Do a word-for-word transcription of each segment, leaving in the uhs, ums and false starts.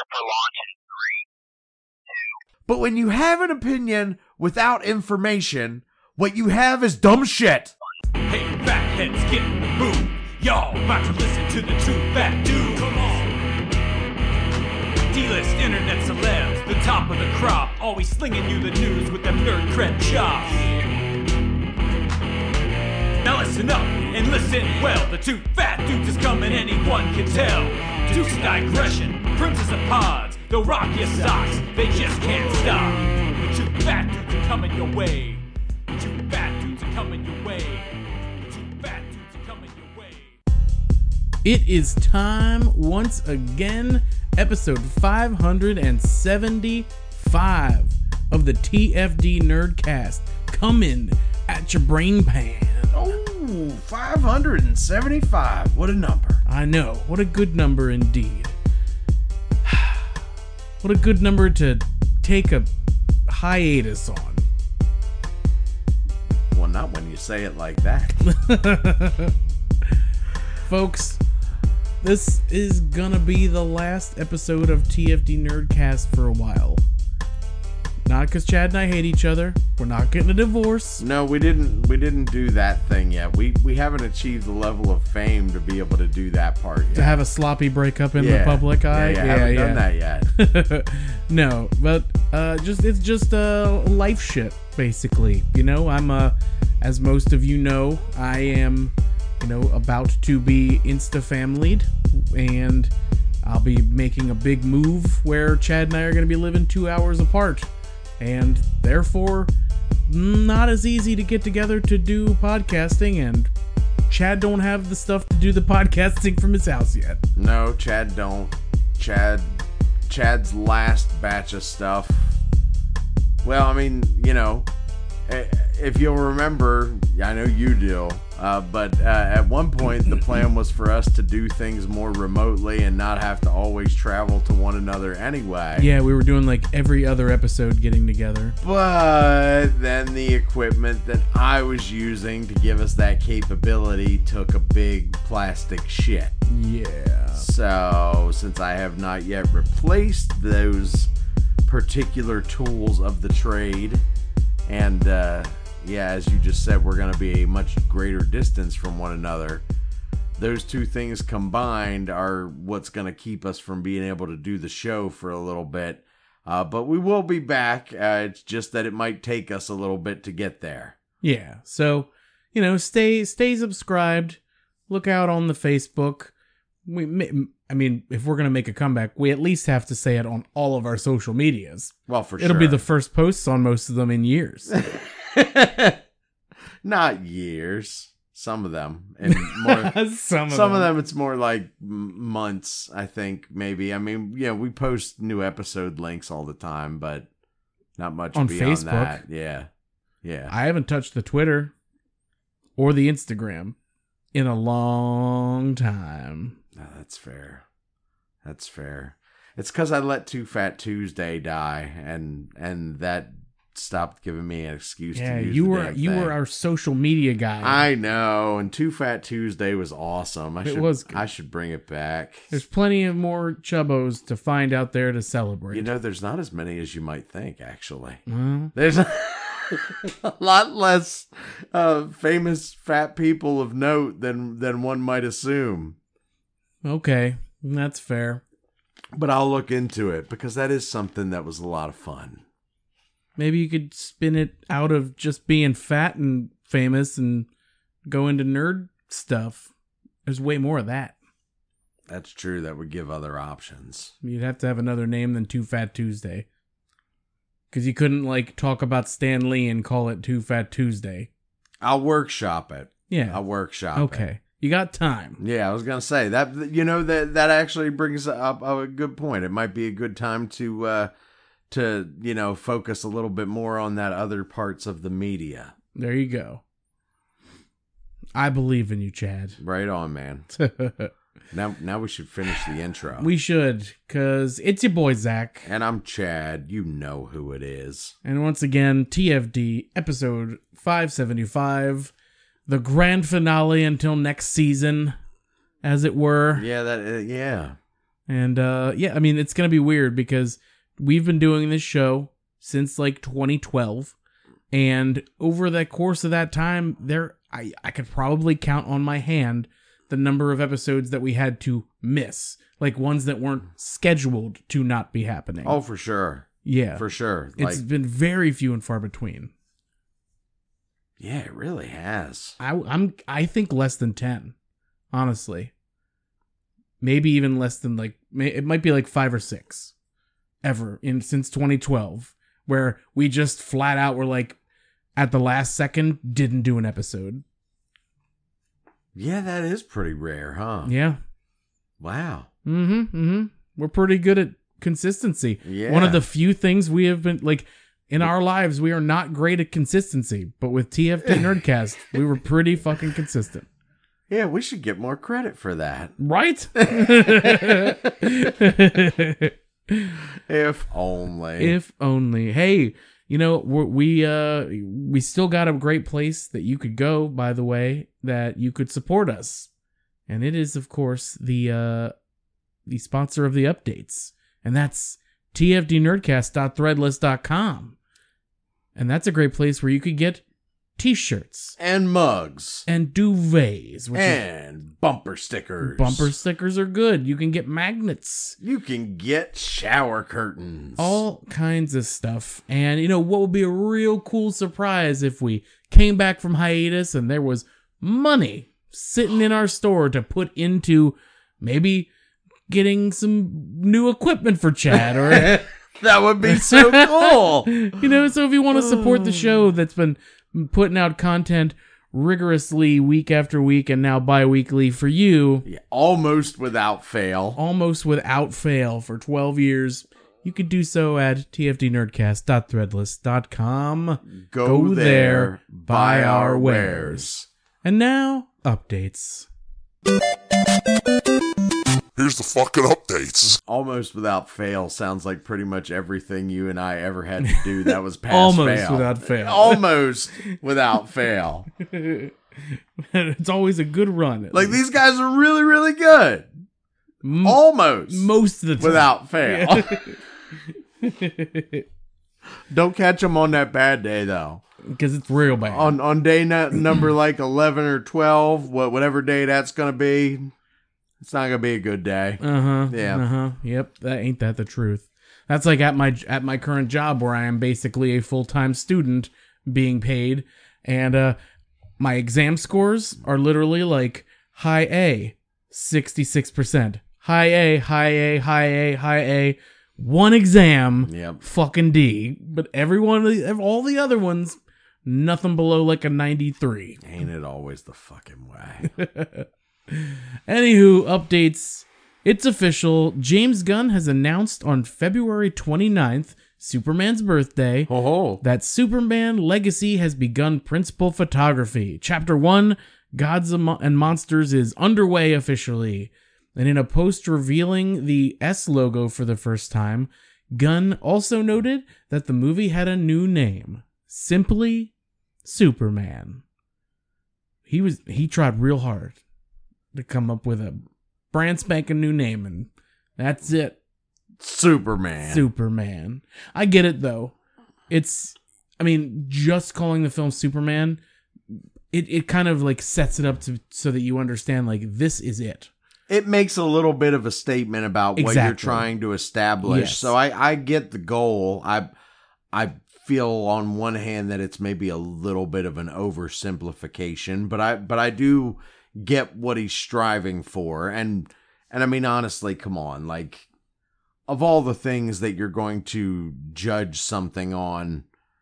for launch in three, two. But when you have an opinion without information, what you have is dumb shit. Hey, fatheads, get in the mood. Y'all about to listen to the Two Fat Dude. Come on. D-list internet celebs, the top of the crop, always slinging you the news with them nerd cred chops. Now listen up and listen well. The Two Fat Dudes is coming, anyone can tell. Deuce digression, Princess of Pods, they'll rock your socks, they just can't stop. The Two Fat Dudes are coming your way. The Two Fat Dudes are coming your way. The Two Fat Dudes are coming your way. It is time once again, episode five hundred seventy-five of the T F D Nerdcast, coming at your brain pan. Oh, five hundred seventy-five. What a number. I know. What a good number indeed. What a good number to take a hiatus on. Well, not when you say it like that. Folks, this is gonna be the last episode of T F D Nerdcast for a while. Not because Chad and I hate each other. We're not getting a divorce. No, we didn't. We didn't do that thing yet. We we haven't achieved the level of fame to be able to do that part yet. To have a sloppy breakup in yeah. the public eye. Yeah, yeah, haven't done that yet. No, but uh, just it's just uh, life shit, basically. You know, I'm uh, as most of you know, I am, you know, about to be insta-familied, and I'll be making a big move where Chad and I are going to be living two hours apart. And therefore, not as easy to get together to do podcasting, and Chad don't have the stuff to do the podcasting from his house yet. No, Chad don't. Chad, Chad's last batch of stuff. Well, I mean, you know, if you'll remember, I know you do, uh, but uh, at one point the plan was for us to do things more remotely and not have to always travel to one another anyway. Yeah, we were doing like every other episode getting together. But then the equipment that I was using to give us that capability took a big plastic shit. Yeah. So, since I have not yet replaced those particular tools of the trade, and uh, yeah, as you just said, we're going to be a much greater distance from one another. Those two things combined are what's going to keep us from being able to do the show for a little bit. Uh, but we will be back. Uh, it's just that it might take us a little bit to get there. Yeah. So, you know, stay stay subscribed. Look out on the Facebook. We, I mean, if we're gonna make a comeback, we at least have to say it on all of our social medias. Well, for It'll sure. be the first posts on most of them in years. Not years. Some of them. And more, some of some them. of them, it's more like months, I think, maybe. I mean, yeah, we post new episode links all the time, but not much on beyond Facebook. that. Yeah. Yeah. I haven't touched the Twitter or the Instagram in a long time. No, that's fair. That's fair. It's because I let Too Fat Tuesday die, and and that stopped giving me an excuse Yeah, to use you the were damn you thing. were our social media guy. I know, and Too Fat Tuesday was awesome. I It should was good. I should bring it back. There's plenty of more chubbos to find out there to celebrate. You know, there's not as many as you might think. Actually, well, there's a lot less uh, famous fat people of note than than one might assume. okay, that's fair. But I'll look into it because that is something that was a lot of fun. Maybe you could spin it out of just being fat and famous and go into nerd stuff. There's way more of that. That's true. That would give other options. You'd have to have another name than Too Fat Tuesday. Because you couldn't, like, talk about Stan Lee and call it Too Fat Tuesday. I'll workshop it. Yeah. I'll workshop Okay. it. You got time. Yeah, I was gonna say that. You know, that that actually brings up a good point. It might be a good time to uh, to you know focus a little bit more on that other parts of the media. There you go. I believe in you, Chad. Right on, man. now, now we should finish the intro. We should, because it's your boy, Zach. And I'm Chad. You know who it is. And once again, T F D, episode five seventy-five. The grand finale until next season, as it were. Yeah, that. Uh, yeah. And uh, yeah, I mean, it's going to be weird because we've been doing this show since like twenty twelve. And over the course of that time, there I, I could probably count on my hand the number of episodes that we had to miss. Like ones that weren't scheduled to not be happening. Oh, for sure. Yeah. For sure. It's Like, been very few and far between. yeah, it really has. I, I'm, I think less than ten, honestly. Maybe even less than like, may, it might be like five or six ever in since twenty twelve, where we just flat out were like, at the last second, didn't do an episode. Yeah, that is pretty rare, huh? Yeah. Wow. Mm-hmm, mm-hmm. We're pretty good at consistency. Yeah. One of the few things we have been, like, in our lives, we are not great at consistency. But with T F T Nerdcast, we were pretty fucking consistent. Yeah, we should get more credit for that. Right? If only. If only. Hey, you know, we're, we uh we still got a great place that you could go, by the way, that you could support us. And it is, of course, the uh the sponsor of the updates. And that's T F D nerdcast dot threadless dot com. And that's a great place where you could get t-shirts And mugs. and duvets. Which And bumper stickers. is, bumper stickers are good. You can get magnets. You can get shower curtains. All kinds of stuff. And, you know, what would be a real cool surprise if we came back from hiatus and there was money sitting in our store to put into maybe getting some new equipment for Chad or, That would be so cool. you know, so if you want to support the show that's been putting out content rigorously week after week and now bi-weekly for you, Yeah, almost without fail. almost without fail for twelve years, you could do so at T F D nerdcast dot threadless dot com. Go, Go there, there, buy buy our our wares. And now, updates. Here's the fucking updates. Almost without fail sounds like pretty much everything you and I ever had to do that was past Almost fail. without fail. Almost without fail. It's always a good run. at Like, least. these guys are really, really good. M- Almost most of the time. without fail. Don't catch them on that bad day, though. Because it's real bad. On on day na- number like eleven or twelve, what whatever day that's going to be, it's not going to be a good day. Uh-huh. Yeah. Uh-huh. Yep. That ain't that the truth. That's like at my at my current job where I am basically a full-time student being paid, and uh my exam scores are literally like high A, sixty-six percent. High A, high A, high A, high A. One exam, Yep. fucking D. But every one of the, all the other ones, nothing below like a ninety-three. Ain't it always the fucking way? Anywho, updates. It's official. James Gunn has announced on February twenty-ninth, Superman's birthday, Ho ho. that Superman Legacy has begun principal photography. Chapter one, Gods and Monsters, is underway officially. And in a post revealing the S logo for the first time, Gunn also noted that the movie had a new name. Simply Superman. He was he tried real hard to come up with a brand spanking new name, and that's it. Superman. Superman. I get it though. It's, I mean, just calling the film Superman, it, it kind of like sets it up to so that you understand like this is it. It makes a little bit of a statement about what you're Exactly. trying to establish. Yes. So I, I get the goal. I I feel on one hand that it's maybe a little bit of an oversimplification, but I but I do get what he's striving for. And and I mean honestly, come on, like of all the things that you're going to judge something on,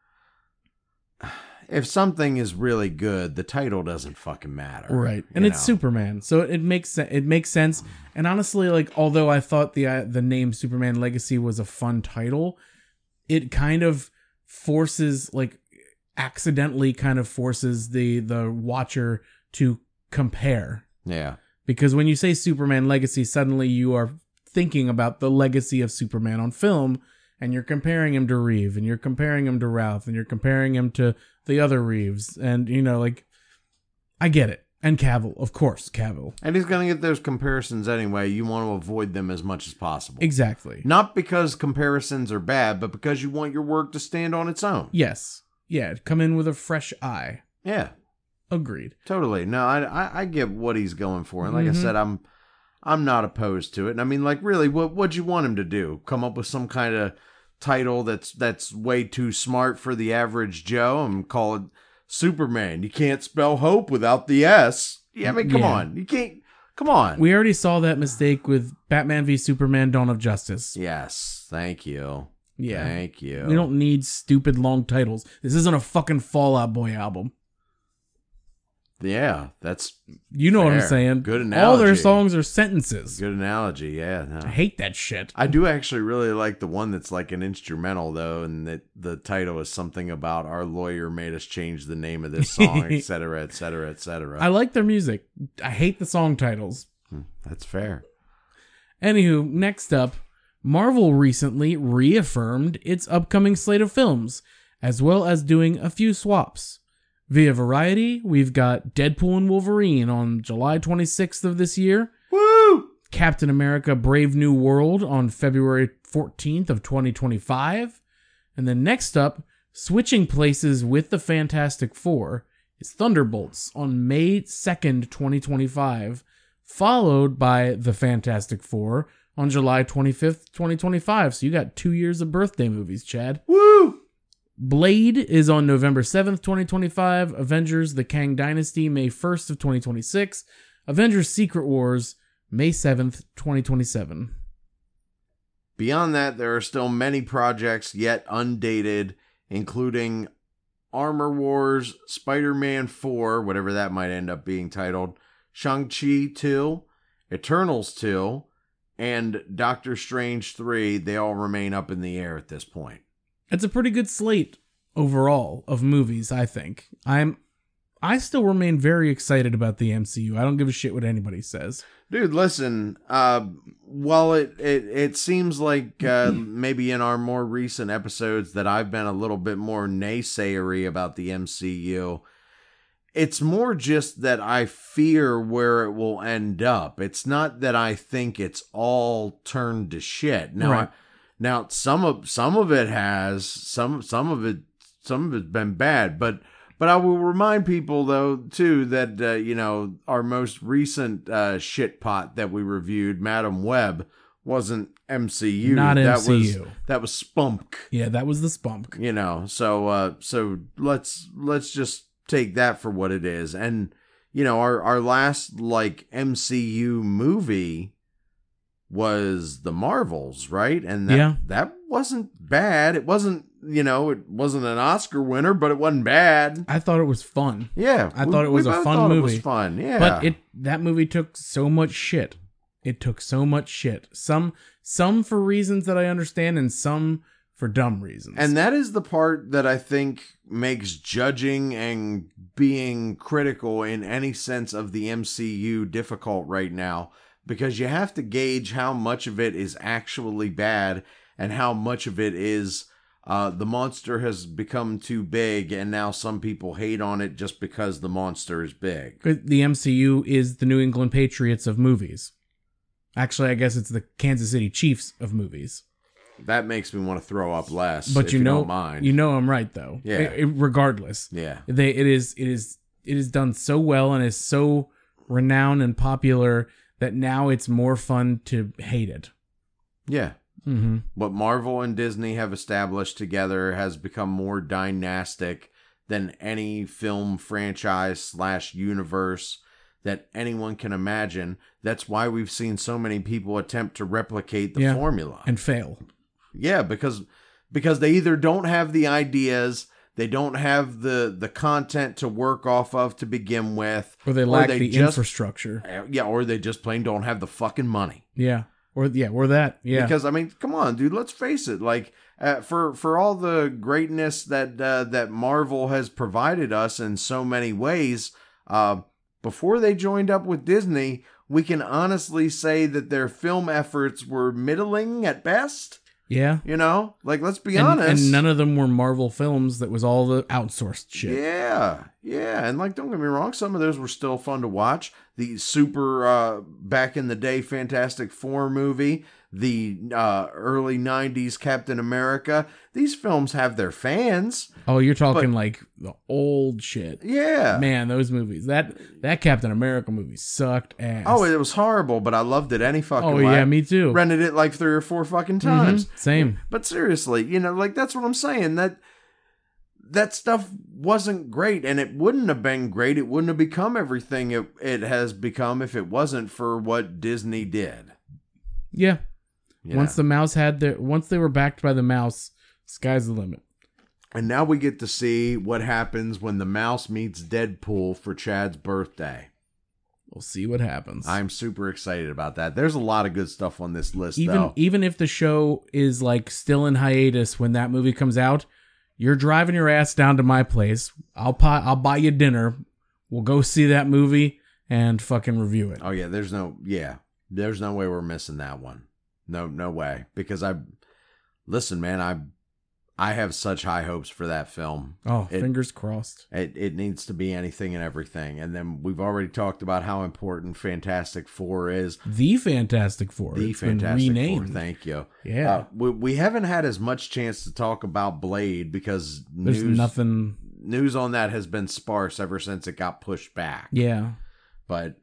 if something is really good, the title doesn't fucking matter. Right. And you it's know? Superman. So it makes se- it makes sense. And honestly, like although I thought the uh, the name Superman Legacy was a fun title, it kind of forces like accidentally kind of forces the the watcher to compare. Yeah. Because when you say Superman Legacy, suddenly you are thinking about the legacy of Superman on film, and you're comparing him to Reeve, and you're comparing him to Ralph, and you're comparing him to the other Reeves. And, you know, like, I get it. And Cavill, of course, Cavill. And he's going to get those comparisons anyway. You want to avoid them as much as possible. Exactly. Not because comparisons are bad, but because you want your work to stand on its own. Yes. Yeah, come in with a fresh eye. Yeah. Agreed. Totally. No, I, I, I get what he's going for. And like Mhm. I said, I'm I'm not opposed to it. And I mean, like, really, what what'd you want him to do? Come up with some kind of title that's that's way too smart for the average Joe and call it Superman. You can't spell hope without the S. Yeah, I mean, come Yeah. on. You can't. Come on. We already saw that mistake with Batman v Superman Dawn of Justice. Yes. Thank you. Yeah. Thank you. We don't need stupid long titles. This isn't a fucking Fall Out Boy album. Yeah, that's You know what I'm Fair. saying? Good All their analogy. songs are sentences. a good analogy. Yeah. no. I hate that shit. I do actually really like the one that's like an instrumental though, and that the title is something about our lawyer made us change the name of this song, et cetera, et cetera, et cetera. I like their music. I hate the song titles. That's fair. Anywho, next up, Marvel recently reaffirmed its upcoming slate of films, as well as doing a few swaps. Via Variety, we've got Deadpool and Wolverine on July twenty-sixth of this year, Woo! Captain America Brave New World on February fourteenth of twenty twenty-five, and then next up, switching places with the Fantastic Four, is Thunderbolts on May second, twenty twenty-five, followed by The Fantastic Four on July twenty-fifth, twenty twenty-five. So you got two years of birthday movies, Chad. Woo! Blade is on November seventh, twenty twenty-five. Avengers The Kang Dynasty, May first of twenty twenty-six. Avengers Secret Wars, May seventh, twenty twenty-seven. Beyond that, there are still many projects yet undated, including Armor Wars, Spider-Man four, whatever that might end up being titled, Shang-Chi two, Eternals two, and Doctor Strange three. They all remain up in the air at this point. It's a pretty good slate overall of movies, I think. I'm I still remain very excited about the M C U. I don't give a shit what anybody says. Dude, listen, uh, while it, it, it seems like uh, maybe in our more recent episodes that I've been a little bit more naysayery about the M C U, it's more just that I fear where it will end up. It's not that I think it's all turned to shit. Now, Right. I, now some of some of it has some some of it some of it's been bad, but but I will remind people though too that uh, you know, our most recent uh, shit pot that we reviewed, Madam Web, wasn't M C U. Not that M C U. Was, that was Spunk. Yeah, that was the spunk. You know, so uh, so let's let's just take that for what it is. And you know, our our last like M C U movie was the Marvels, right? And that, Yeah. that wasn't bad. It wasn't, you know, it wasn't an Oscar winner, but it wasn't bad. I thought it was fun. Yeah, I we- thought it was we a both fun thought It movie. was fun, yeah. But it that movie took so much shit. It took so much shit. Some some for reasons that I understand and some for dumb reasons. And that is the part that I think makes judging and being critical in any sense of the M C U difficult right now, because you have to gauge how much of it is actually bad and how much of it is uh, the monster has become too big and now some people hate on it just because the monster is big. the M C U is the New England Patriots of movies. Actually, I guess it's the Kansas City Chiefs of movies. That makes me want to throw up less, But if you you know, don't mind. you know, I'm right though. Yeah. I- I- regardless, yeah. they it is it is it is done so well and is so renowned and popular that now it's more fun to hate it. Yeah. Mm-hmm. What Marvel and Disney have established together has become more dynastic than any film franchise slash universe that anyone can imagine. That's why we've seen so many people attempt to replicate the Yeah. formula. And fail. Yeah, because because they either don't have the ideas, they don't have the the content to work off of to begin with, Or they lack they the just- infrastructure. yeah, or they just plain don't have the fucking money. Yeah. Or yeah, or that. Yeah. Because I mean, come on, dude. Let's face it. Like, uh, for for all the greatness that uh, that Marvel has provided us in so many ways, uh, before they joined up with Disney, we can honestly say that their film efforts were middling at best. Yeah. You know, like let's be And, honest. and none of them were Marvel films. That was all the outsourced shit. Yeah, yeah, and like don't get me wrong, some of those were still fun to watch. The super uh, back in the day Fantastic Four movie, the uh, early nineties Captain America. These films have their fans. Oh, you're talking But- like the old shit. Yeah. Man, those movies. That that Captain America movie sucked ass. Oh, it was horrible, but I loved it any fucking Oh, way. yeah, me too. Rented it like three or four fucking Mhm, times. Same. But seriously, you know, like that's what I'm saying. That that stuff wasn't great, and it wouldn't have been great. It wouldn't have become everything it, it has become if it wasn't for what Disney did. Yeah. you Once know? the mouse had their, once they were backed by the mouse, sky's the limit. And now we get to see what happens when the mouse meets Deadpool for Chad's birthday. We'll see what happens. I'm super excited about that. There's a lot of good stuff on this list, even though. even if the show is like still in hiatus when that movie comes out, you're driving your ass down to my place. I'll buy I'll buy you dinner. We'll go see that movie and fucking review it. Oh yeah, there's no yeah, there's no way we're missing that one. No, no way. Because I listen, man, I I have such high hopes for that film. Oh, It- fingers crossed. It it needs to be anything and everything. And then we've already talked about how important Fantastic Four is. The Fantastic Four. The It's been Fantastic renamed. Four. Thank you. Yeah. Uh, we we haven't had as much chance to talk about Blade because There's news nothing. news on that has been sparse ever since it got pushed back. Yeah. But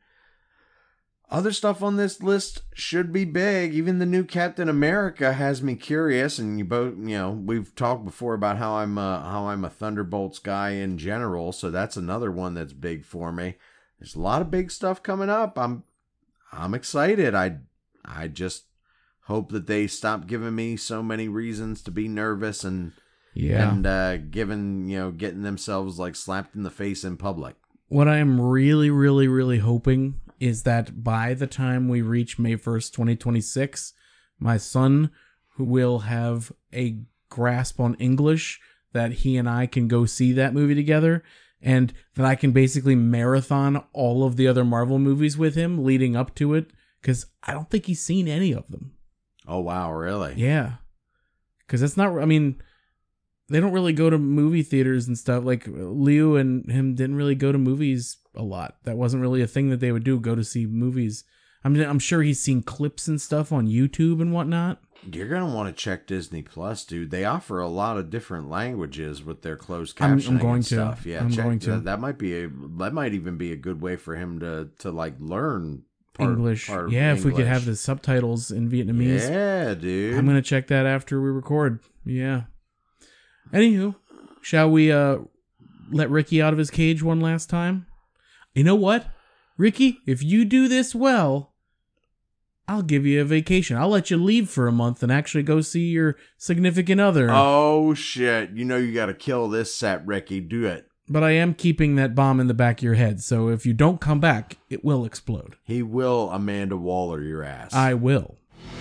other stuff on this list should be big. Even the new Captain America has me curious. And you both, you know, we've talked before about how I'm a, how I'm a Thunderbolts guy in general. So that's another one that's big for me. There's a lot of big stuff coming up. I'm I'm excited. I I just hope that they stop giving me so many reasons to be nervous and Yeah. and uh, giving you know getting themselves like slapped in the face in public. What I am really, really, really hoping is that by the time we reach May first, twenty twenty-six, my son will have a grasp on English that he and I can go see that movie together, and that I can basically marathon all of the other Marvel movies with him leading up to it, because I don't think he's seen any of them. Oh wow, really? Yeah. Because that's not, I mean, they don't really go to movie theaters and stuff. Like, Leo and him didn't really go to movies a lot. That wasn't really a thing that they would do, go to see movies. I'm, I'm sure he's seen clips and stuff on YouTube and whatnot. You're gonna want to check Disney Plus, dude. They offer a lot of different languages with their closed I'm- captioning I'm going and to. stuff. Yeah, I'm check, going to. That, that might be a that might even be a good way for him to to like learn part, English. part of Yeah, if we could English. have the subtitles in Vietnamese. Yeah, dude. I'm going to check that after we record. Yeah. Anywho, shall we uh let Ricky out of his cage one last time? You know what? Ricky, if you do this well, I'll give you a vacation. I'll let you leave for a month and actually go see your significant other. Oh shit! You know you got to kill this set, Ricky. Do it. But I am keeping that bomb in the back of your head, so if you don't come back, it will explode. He will Amanda Waller your ass. I will.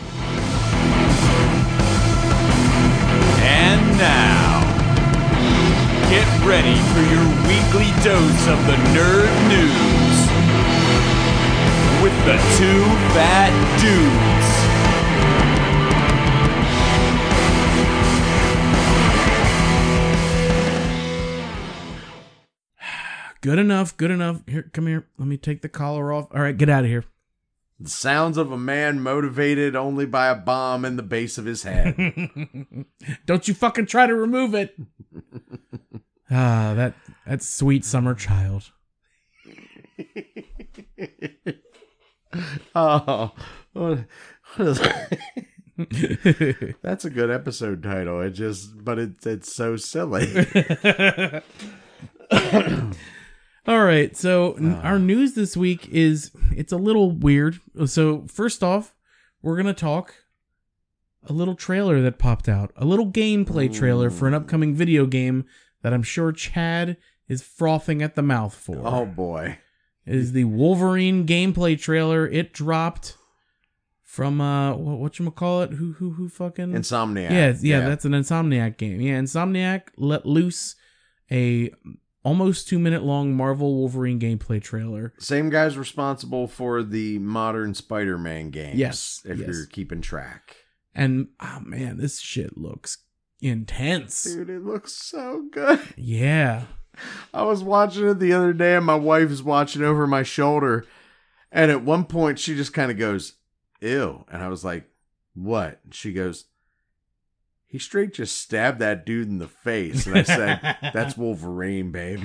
And now, get ready for your weekly dose of the nerd news with the two fat dudes. Good enough, good enough. Here, come here. Let me take the collar off. All right, get out of here. The sounds of a man motivated only by a bomb in the base of his head. Don't you fucking try to remove it. Ah, that that sweet summer child. Oh, what, what is that's a good episode title. It just, but it's it's so silly. All right, so n our news this week is, it's a little weird. So first off, we're going to talk a little trailer that popped out. A little gameplay trailer for an upcoming video game that I'm sure Chad is frothing at the mouth for. Oh boy. It is the Wolverine gameplay trailer. It dropped from, uh, what, whatchamacallit? Who, who, who fucking? Insomniac. Yeah, yeah, that's an Insomniac game. Yeah, Insomniac let loose a almost two minute long Marvel Wolverine gameplay trailer. Same guy's responsible for the modern Spider-Man games. Yes, If yes. you're keeping track. And oh man, this shit looks intense. Dude, it looks so good. Yeah. I was watching it the other day and my wife is watching over my shoulder. And at one point she just kind of goes, ew. And I was like, what? And she goes, he straight just stabbed that dude in the face. And I said, that's Wolverine, babe.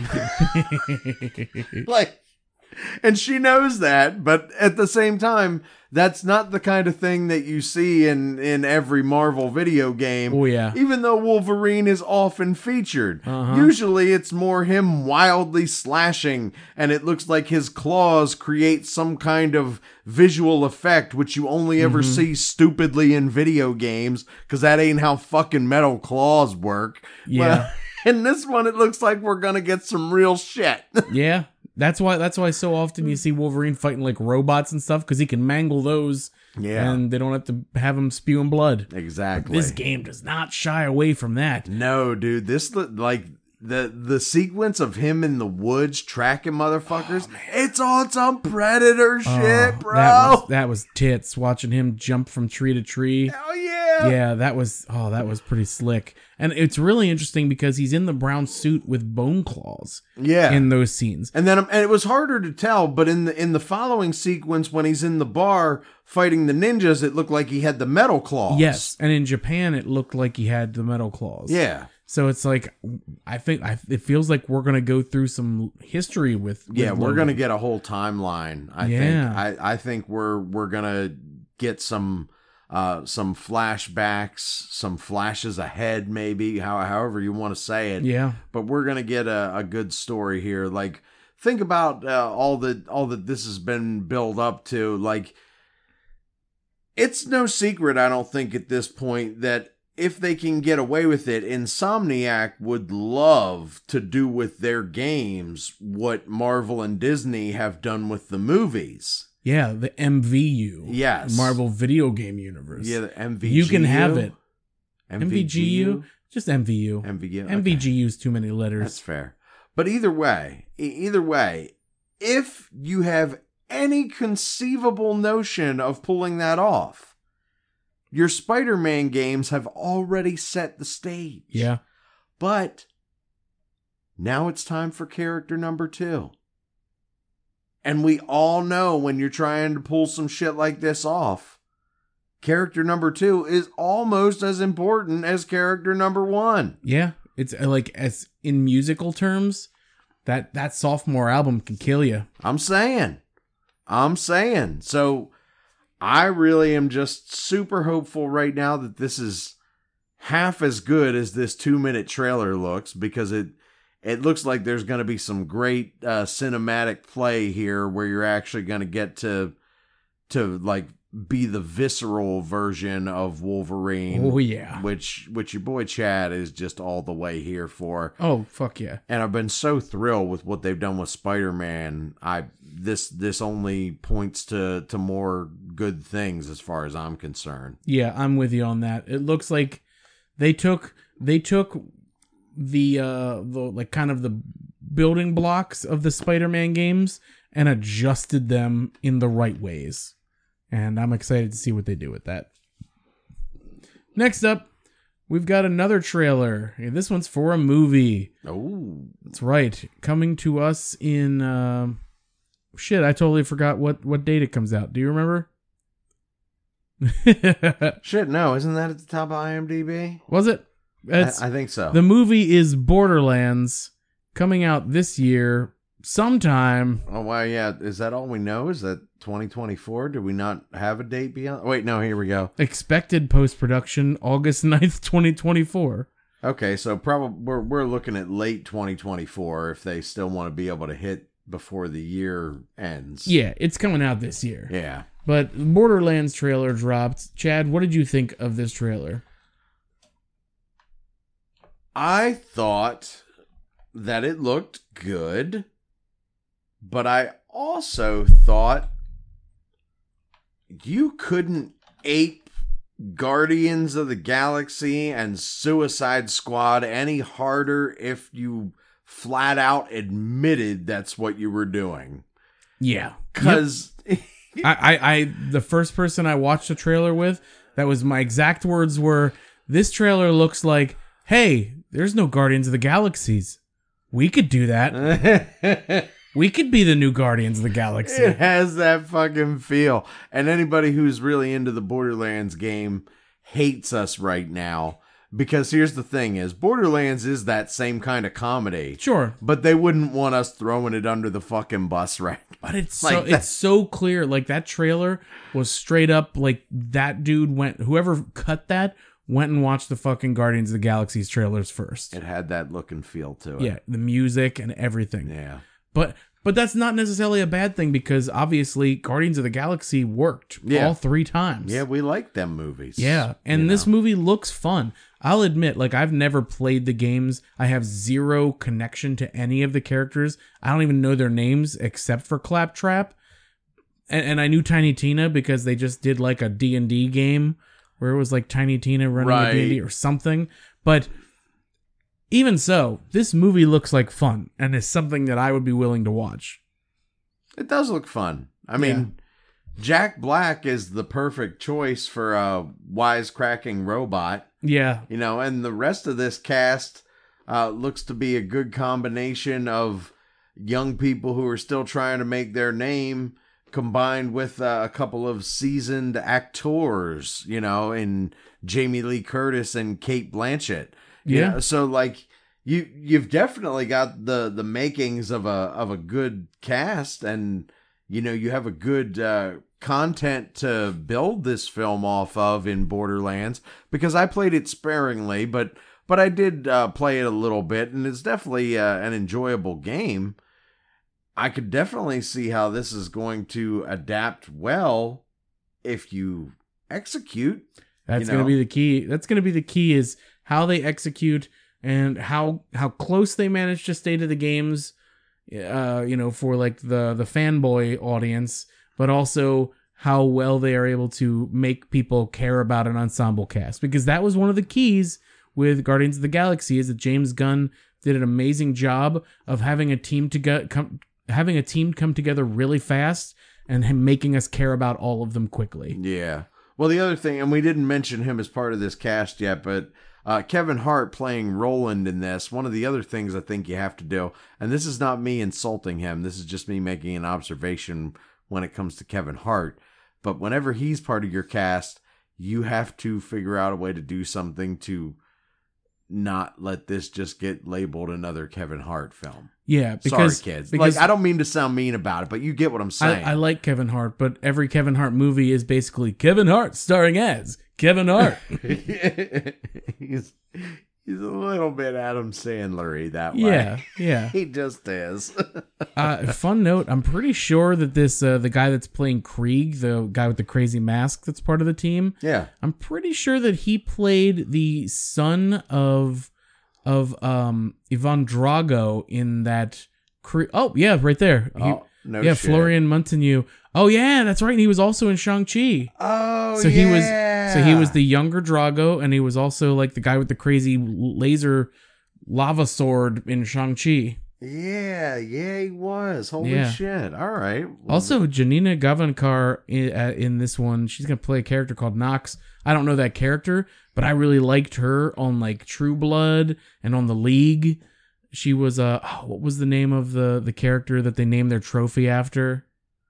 Like, and she knows that, but at the same time, that's not the kind of thing that you see in, in every Marvel video game. Oh, yeah. Even though Wolverine is often featured. Uh-huh. Usually it's more him wildly slashing, and it looks like his claws create some kind of visual effect, which you only ever Mm-hmm. see stupidly in video games, because that ain't how fucking metal claws work. Yeah. But in this one, it looks like we're gonna get some real shit. Yeah. That's why that's why so often you see Wolverine fighting like robots and stuff, because he can mangle those. Yeah. And they don't have to have him spewing blood. Exactly. This game does not shy away from that. No, dude, this li- like the the sequence of him in the woods tracking motherfuckers. it's on some Predator shit, Oh, bro. That was, that was tits, watching him jump from tree to tree. Hell yeah. Yeah, that was oh, that was pretty slick. And it's really interesting because he's in the brown suit with bone claws Yeah. in those scenes. And then, and it was harder to tell, but in the in the following sequence, when he's in the bar fighting the ninjas, it looked like he had the metal claws. Yes, and in Japan it looked like he had the metal claws. Yeah. So it's like I think I, it feels like we're gonna go through some history with. with Yeah, we're Logan. gonna get a whole timeline. I Yeah. think. I, I think we're we're gonna get some uh some flashbacks, some flashes ahead, maybe how however you want to say it. Yeah. But we're gonna get a, a good story here. Like, think about uh, all the all that this has been built up to. Like, it's no secret, I don't think, at this point, that if they can get away with it, Insomniac would love to do with their games what Marvel and Disney have done with the movies. Yeah, the M V U. Yes. Marvel Video Game Universe. Yeah, the M V G U. You can have it. M V G U? Just M V U. M V G U. M V G U's too many letters. That's fair. But either way, e- either way, if you have any conceivable notion of pulling that off, your Spider-Man games have already set the stage. Yeah. But now it's time for character number two. And we all know when you're trying to pull some shit like this off, character number two is almost as important as character number one. Yeah. It's uh, like, as in musical terms, that, that sophomore album can kill you. I'm saying. I'm saying. So I really am just super hopeful right now that this is half as good as this two minute trailer looks, because it it looks like there's going to be some great uh, cinematic play here where you're actually going to get to to like be the visceral version of Wolverine. Oh, yeah. Which which your boy Chad is just all the way here for. Oh, fuck yeah. And I've been so thrilled with what they've done with Spider-Man. I this this only points to to more good things as far as I'm concerned. Yeah, I'm with you on that. It looks like they took they took the uh the like kind of the building blocks of the Spider-Man games and adjusted them in the right ways. And I'm excited to see what they do with that. Next up, we've got another trailer. And this one's for a movie. Oh, That's right. Coming to us in um shit, I totally forgot what what date it comes out. Do you remember? shit! No, isn't that at the top of IMDb? Was it? It's, I, I think so. The movie is Borderlands, coming out this year sometime. oh wow, yeah. Is that all we know? Is that twenty twenty-four? Do we not have a date beyond? Wait, no. Here we go. Expected post-production August ninth, twenty twenty-four. Okay, so probably we're we're looking at late twenty twenty-four if they still want to be able to hit before the year ends. Yeah, it's coming out this year. Yeah. But the Borderlands trailer dropped. Chad, what did you think of this trailer? I thought that it looked good, but I also thought you couldn't ape Guardians of the Galaxy and Suicide Squad any harder if you flat out admitted that's what you were doing. Yeah. Because I, I, I, the first person I watched the trailer with, That was my exact words were, this trailer looks like, hey, there's no Guardians of the Galaxies. We could do that. We could be the new Guardians of the Galaxy. It has that fucking feel. And anybody who's really into the Borderlands game hates us right now. Because here's the thing is, Borderlands is that same kind of comedy. Sure. But they wouldn't want us throwing it under the fucking bus right now. But it's Like so that- it's so clear. Like, that trailer was straight up like that dude went, whoever cut that went and watched the fucking Guardians of the Galaxy's trailers first. It had that look and feel to it. Yeah, the music and everything. Yeah. But but that's not necessarily a bad thing, because obviously Guardians of the Galaxy worked Yeah. all three times. Yeah, we like them movies. Yeah, and you this know. movie looks fun. I'll admit, like, I've never played the games. I have zero connection to any of the characters. I don't even know their names except for Claptrap. And, and I knew Tiny Tina because they just did like a D and D game where it was like Tiny Tina running a D and D Right. or something. But even so, this movie looks like fun and is something that I would be willing to watch. It does look fun. I mean, Jack Black is the perfect choice for a wisecracking robot, Yeah. you know, and the rest of this cast uh, looks to be a good combination of young people who are still trying to make their name combined with uh, a couple of seasoned actors, you know, in Jamie Lee Curtis and Kate Blanchett. You Yeah. know, so like you you've definitely got the the makings of a of a good cast, and you know, you have a good uh, content to build this film off of in Borderlands, because I played it sparingly, but but I did uh, play it a little bit, and it's definitely uh, an enjoyable game. I could definitely see how this is going to adapt well if you execute. That's You going know? to be the key. That's going to be the key, is how they execute and how how close they manage to stay to the games, uh, you know, for like the the fanboy audience, but also how well they are able to make people care about an ensemble cast, because that was one of the keys with Guardians of the Galaxy, is that James Gunn did an amazing job of having a team to go, come having a team come together really fast and him making us care about all of them quickly. Yeah. Well, the other thing, and we didn't mention him as part of this cast yet, but uh, Kevin Hart playing Roland in this, one of the other things I think you have to do, and this is not me insulting him, this is just me making an observation when it comes to Kevin Hart, but whenever he's part of your cast, you have to figure out a way to do something to not let this just get labeled another Kevin Hart film. Yeah, because Sorry, kids. because Like, I don't mean to sound mean about it, but you get what I'm I, saying. I like Kevin Hart, but every Kevin Hart movie is basically Kevin Hart starring as Kevin Hart. he's he's a little bit Adam Sandler-y that way. Yeah, yeah. He just is. Uh, fun note: I'm pretty sure that this uh, the guy that's playing Krieg, the guy with the crazy mask that's part of the team. Yeah. I'm pretty sure that he played the son of of um Ivan Drago in that. Cre- oh yeah, right there. He- Oh, no yeah, shit. Florian Montagnier. Oh yeah, that's right. And he was also in Shang-Chi. Oh, So he was yeah. so he was the younger Drago, and he was also like the guy with the crazy laser lava sword in Shang-Chi. Yeah, yeah, he was. Holy Yeah. shit. All right. Also, Janina Gavankar in, uh, in this one, she's gonna play a character called Nox. I don't know that character, but I really liked her on like True Blood and on The League. She was uh, oh, what was the name of the the character that they named their trophy after?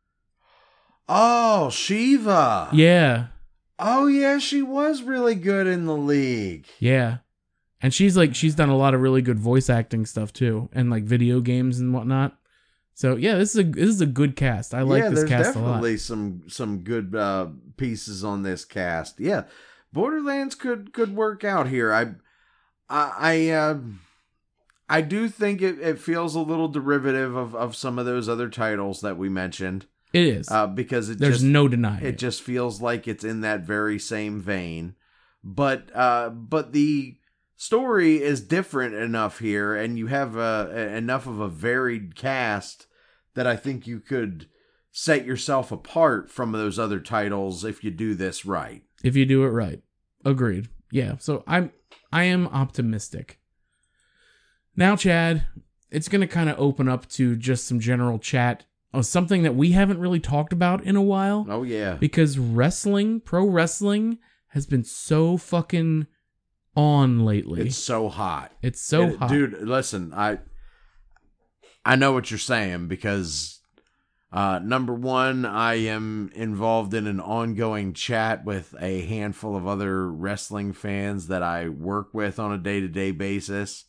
Oh, Shiva. Yeah, Oh, yeah, she was really good in the League. yeah. And she's like, she's done a lot of really good voice acting stuff too, and like video games and whatnot. So yeah, this is a this is a good cast. I like yeah, this there's cast a lot. definitely some some good uh, pieces on this cast. Yeah, Borderlands could could work out here. I I I, uh, I do think it, it feels a little derivative of, of some of those other titles that we mentioned. It is. Uh, because it There's just, no denying it it. just feels like it's in that very same vein. But uh, but the story is different enough here, and you have uh, enough of a varied cast that I think you could set yourself apart from those other titles if you do this right. If you do it right. Agreed. Yeah. So I'm I am optimistic. Now, Chad, it's going to kind of open up to just some general chat of something that we haven't really talked about in a while. Oh yeah, Because wrestling, pro wrestling, has been so fucking on lately. It's so hot. It's so It- hot. Dude, listen, I I know what you're saying because uh, number one, I am involved in an ongoing chat with a handful of other wrestling fans that I work with on a day-to-day basis.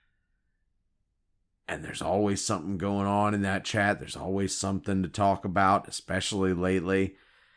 And there's always something going on in that chat. There's always something to talk about, especially lately.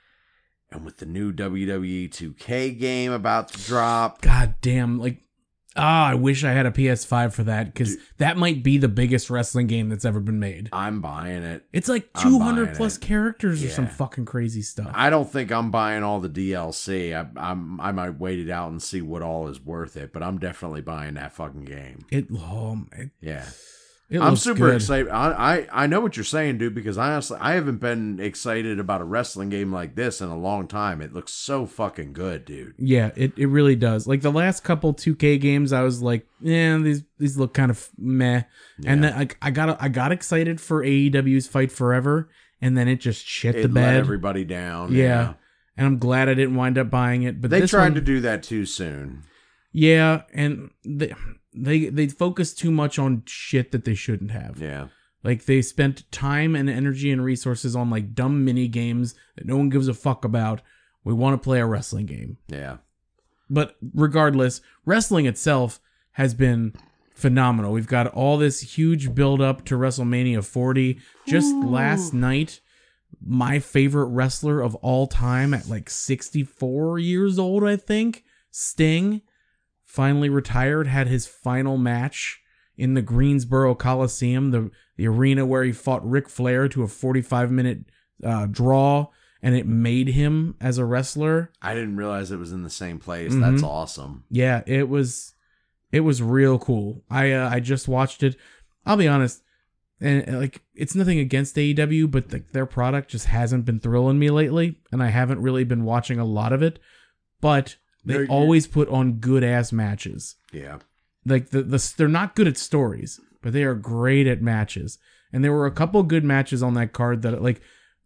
And with the new W W E two K game about to drop. God damn, like, ah, I wish I had a P S five for that, because that might be the biggest wrestling game that's ever been made. I'm buying it. It's like I'm two hundred buying plus it. characters or Yeah. some fucking crazy stuff. I don't think I'm buying all the D L C. I, I'm I might wait it out and see what all is worth it, but I'm definitely buying that fucking game. It, oh, it, Yeah, it I'm looks super good. excited. I, I I know what you're saying, dude. Because honestly, I haven't been excited about a wrestling game like this in a long time. It looks so fucking good, dude. Yeah, it, it really does. Like the last couple two K games, I was like, yeah, these these look kind of meh. And then I, I got I got excited for A E W's Fight Forever, and then it just shit It the let bed. everybody down. Yeah. Yeah, And I'm glad I didn't wind up buying it. But they this tried one, to do that too soon. yeah, and they they they focus too much on shit that they shouldn't have. Yeah, Like they spent time and energy and resources on like dumb mini games that no one gives a fuck about. We want to play a wrestling game. yeah. But regardless, wrestling itself has been phenomenal. We've got all this huge build up to WrestleMania forty. Just last night, my favorite wrestler of all time at like sixty-four years old, I think, Sting, finally retired, had his final match in the Greensboro Coliseum, the, the arena where he fought Ric Flair to a forty-five minute uh, draw, and it made him as a wrestler. I didn't realize it was in the same place. Mhm. That's awesome. Yeah, it was it was real cool. I uh, I just watched it. I'll be honest, and uh, like it's nothing against A E W, but like their product just hasn't been thrilling me lately, and I haven't really been watching a lot of it. But they They're- always put on good ass matches. Yeah. Like the the they're not good at stories, but they are great at matches. And there were a couple good matches on that card that like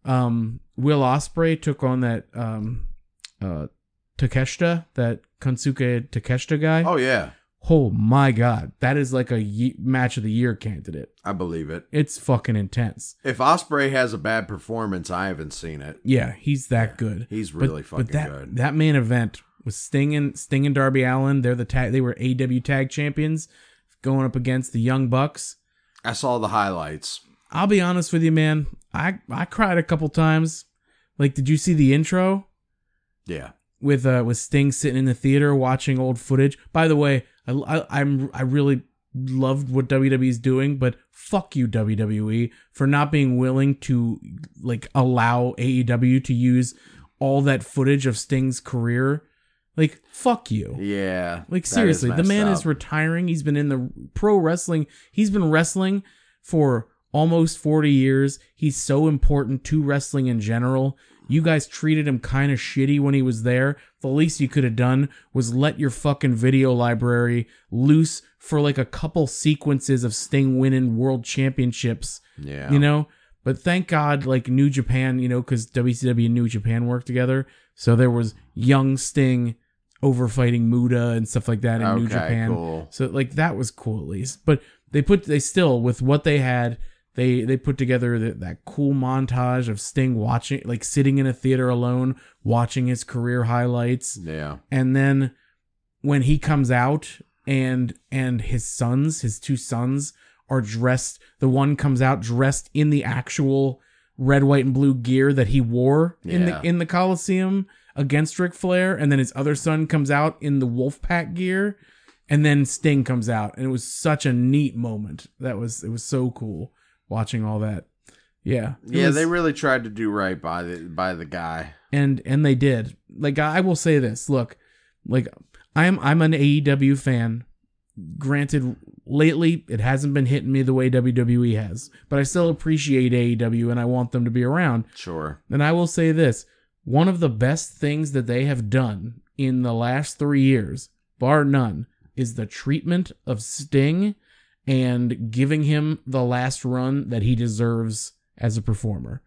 um Will Ospreay took on that um uh Takeshita, that Konsuke Takeshita guy. Oh yeah, Oh my god, that is like a ye- match of the year candidate. I believe it. It's fucking intense. If Osprey has a bad performance, I haven't seen it. Yeah, he's that good. He's But- really fucking but that, good. That main event was Sting and Sting and Darby Allin. They're the tag. They were A E W tag champions, going up against the Young Bucks. I saw the highlights. I'll be honest with you, man. I I cried a couple times. Like, did you see the intro Yeah. with uh with Sting sitting in the theater watching old footage? By the way, I, I I'm I really loved what W W E's doing, but fuck you, W W E, for not being willing to like allow A E W to use all that footage of Sting's career. Like, fuck you. Yeah. Like, that seriously, the messed man up. is retiring. He's been in the pro wrestling. He's been wrestling for almost forty years. He's so important to wrestling in general. You guys treated him kind of shitty when he was there. The least you could have done was let your fucking video library loose for like a couple sequences of Sting winning world championships, Yeah. you know? But thank God, like New Japan, you know, because W C W and New Japan work together. So there was young Sting over fighting Muda and stuff like that in New Okay, Japan. cool. So like that was cool at least. But they put they still with what they had, they they put together that, that cool montage of Sting watching, like sitting in a theater alone watching his career highlights. Yeah. And then when he comes out and and his sons, his two sons are dressed, the one comes out dressed in the actual red, white, and blue gear that he wore in Yeah. the in the Coliseum against Ric Flair, and then his other son comes out in the Wolfpack gear, and then Sting comes out, and it was such a neat moment. That was it was so cool watching all that. Yeah. It Yeah, was- they really tried to do right by the by the guy. and and they did. Like I will say this, look, like I'm I'm an A E W fan. Granted, lately it hasn't been hitting me the way W W E has, but I still appreciate A E W and I want them to be around. Sure. And I will say this, one of the best things that they have done in the last three years, bar none, is the treatment of Sting and giving him the last run that he deserves as a performer.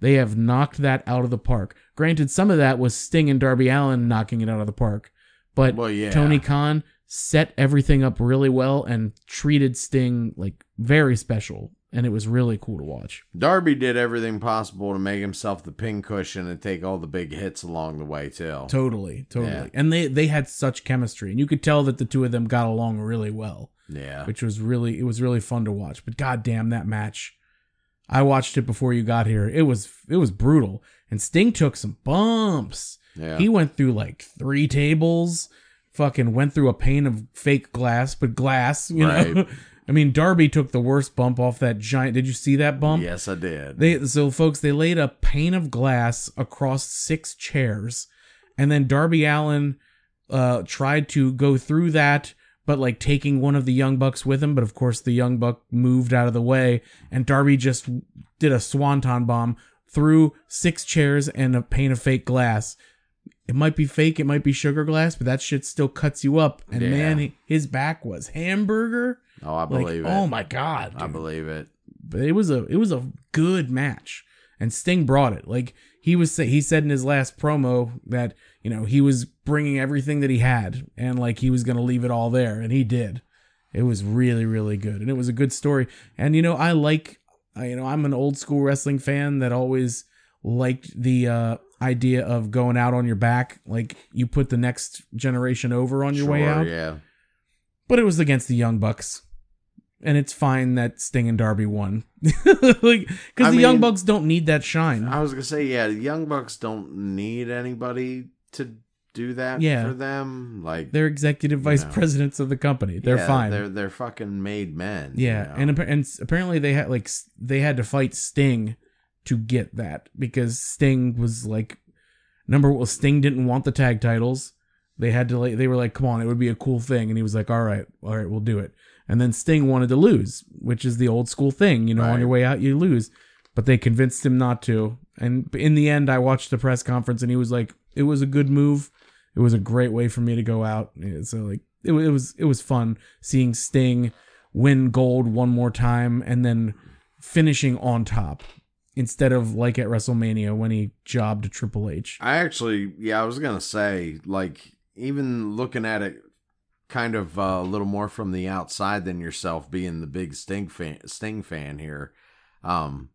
They have knocked that out of the park. Granted, some of that was Sting and Darby Allin knocking it out of the park, but Well, yeah. Tony Khan set everything up really well and treated Sting like very special, and it was really cool to watch. Darby did everything possible to make himself the pincushion and take all the big hits along the way too. Totally, totally. Yeah. And they they had such chemistry, and you could tell that the two of them got along really well. Yeah. Which was really it was really fun to watch. But goddamn, that match. I watched it before you got here. It was it was brutal. And Sting took some bumps. Yeah. He went through like three tables, fucking went through a pane of fake glass, but glass, you know. Right. I mean, Darby took the worst bump off that giant. Did you see that bump? Yes, I did. They so folks, they laid a pane of glass across six chairs, and then Darby Allin uh tried to go through that, but like taking one of the Young Bucks with him, but of course the Young Buck moved out of the way, and Darby just did a swanton bomb through six chairs and a pane of fake glass. It might be fake, it might be sugar glass, but that shit still cuts you up. And Yeah. man, he, his back was hamburger. Oh, I Like, believe it. oh my god, I dude. believe it. But it was a it was a good match, and Sting brought it. Like he was he said in his last promo that, you know, he was bringing everything that he had, and like he was gonna leave it all there, and he did. It was really really good, and it was a good story. And you know, I like I, you know I'm an old school wrestling fan that always liked the uh, idea of going out on your back, like you put the next generation over on your way Sure, out. Yeah. But it was against the Young Bucks. And it's fine that Sting and Darby won. Like, because I the Young mean, Bucks don't need that shine. I was gonna say, yeah, the Young Bucks don't need anybody to do that Yeah. for them. Like They're executive vice know. presidents of the company. They're yeah, fine. They're they're fucking made men. yeah, you know? and appa- and s- apparently they had like s- they had to fight Sting to get that, because Sting was like number one. Sting didn't want the tag titles. They had to like they were like, come on, it would be a cool thing, and he was like, all right, all right, we'll do it. And then Sting wanted to lose, which is the old school thing, you know, on Right. your way out you lose. But they convinced him not to. And in the end, I watched the press conference, and he was like, it was a good move. It was a great way for me to go out. Yeah, so like it, wa- it was it was fun seeing Sting win gold one more time and then finishing on top, instead of like at WrestleMania when he jobbed Triple H. I actually, yeah, I was gonna say, like, even looking at it kind of uh, a little more from the outside than yourself, being the big Sting fan, Sting fan here, um,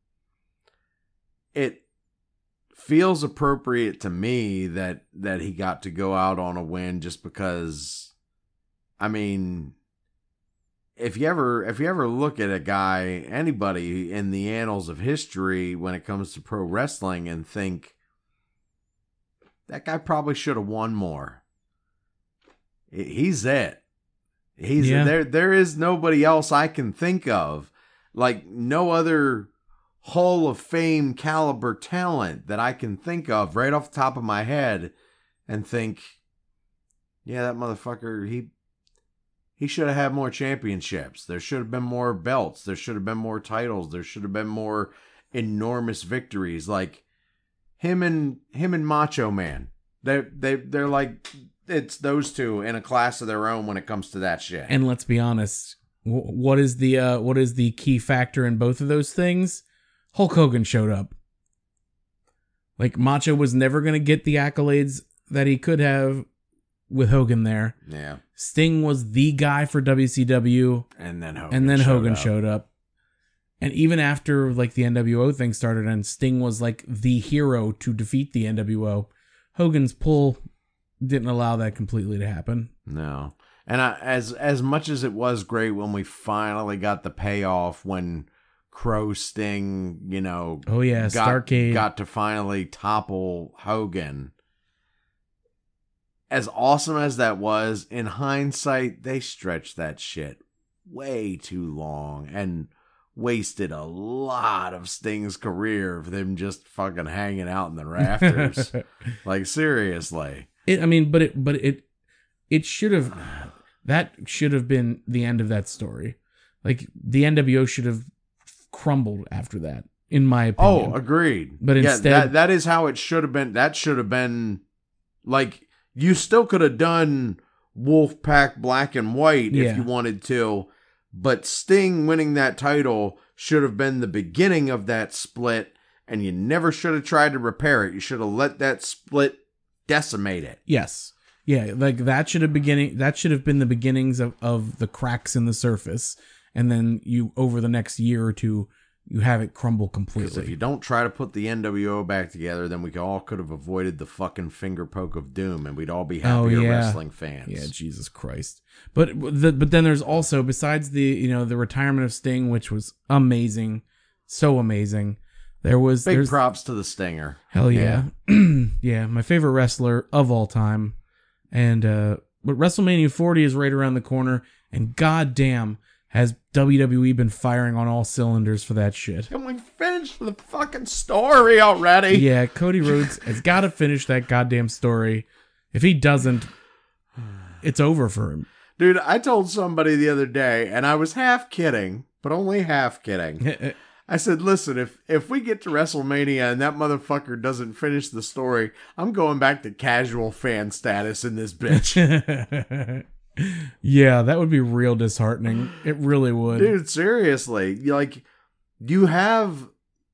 it feels appropriate to me that that he got to go out on a win, just because, I mean, if you ever if you ever look at a guy, anybody in the annals of history when it comes to pro wrestling, and think that guy probably should have won more, he's it. He's Yeah. there. There is nobody else I can think of, like no other Hall of Fame caliber talent that I can think of right off the top of my head, and think, yeah, that motherfucker, he he should have had more championships. There should have been more belts. There should have been more titles. There should have been more enormous victories. Like him and him and Macho Man. They they they're like, it's those two in a class of their own when it comes to that shit. And let's be honest, wh- what is the uh, what is the key factor in both of those things? Hulk Hogan showed up. Like, Macho was never going to get the accolades that he could have with Hogan there. yeah. Sting was the guy for W C W, And then Hogan and then showed Hogan up. showed up. And even after like the N W O thing started and Sting was like the hero to defeat the N W O, Hogan's pull didn't allow that completely to happen. No. And I, as as much as it was great when we finally got the payoff, when Crow Sting, you know, Oh yeah, got, Starrcade. got to finally topple Hogan. As awesome as that was, in hindsight, they stretched that shit way too long and wasted a lot of Sting's career of them just fucking hanging out in the rafters. Like, seriously. It, I mean, but it, but it, it should have, that should have been the end of that story. Like, the N W O should have crumbled after that, in my opinion. Oh, agreed. But yeah, instead- that, that is how it should have been. That should have been, like, you still could have done Wolfpack Black and White Yeah. if you wanted to, but Sting winning that title should have been the beginning of that split, and you never should have tried to repair it. You should have let that split decimate it. Yes. Yeah, like that should have beginning that should have been the beginnings of, of the cracks in the surface, and then you over the next year or two you have it crumble Because completely. if you don't try to put the N W O back together, then we all could have avoided the fucking finger poke of doom, and we'd all be happier Oh, yeah. wrestling fans. Yeah, Jesus Christ. But the, but then there's also, besides the, you know, the retirement of Sting, which was amazing, so amazing. There was Big there's, props to the Stinger. hell yeah. Yeah, my favorite wrestler of all time. And uh but WrestleMania forty is right around the corner, and goddamn has W W E been firing on all cylinders for that shit. Can we finish the fucking story already? Yeah, Cody Rhodes has got to finish that goddamn story. If he doesn't, it's over for him. Dude, I told somebody the other day, and I was half kidding, but only half kidding. I said, listen, if if we get to WrestleMania and that motherfucker doesn't finish the story, I'm going back to casual fan status in this bitch. Yeah, that would be real disheartening. It really would. Dude, seriously. You like you have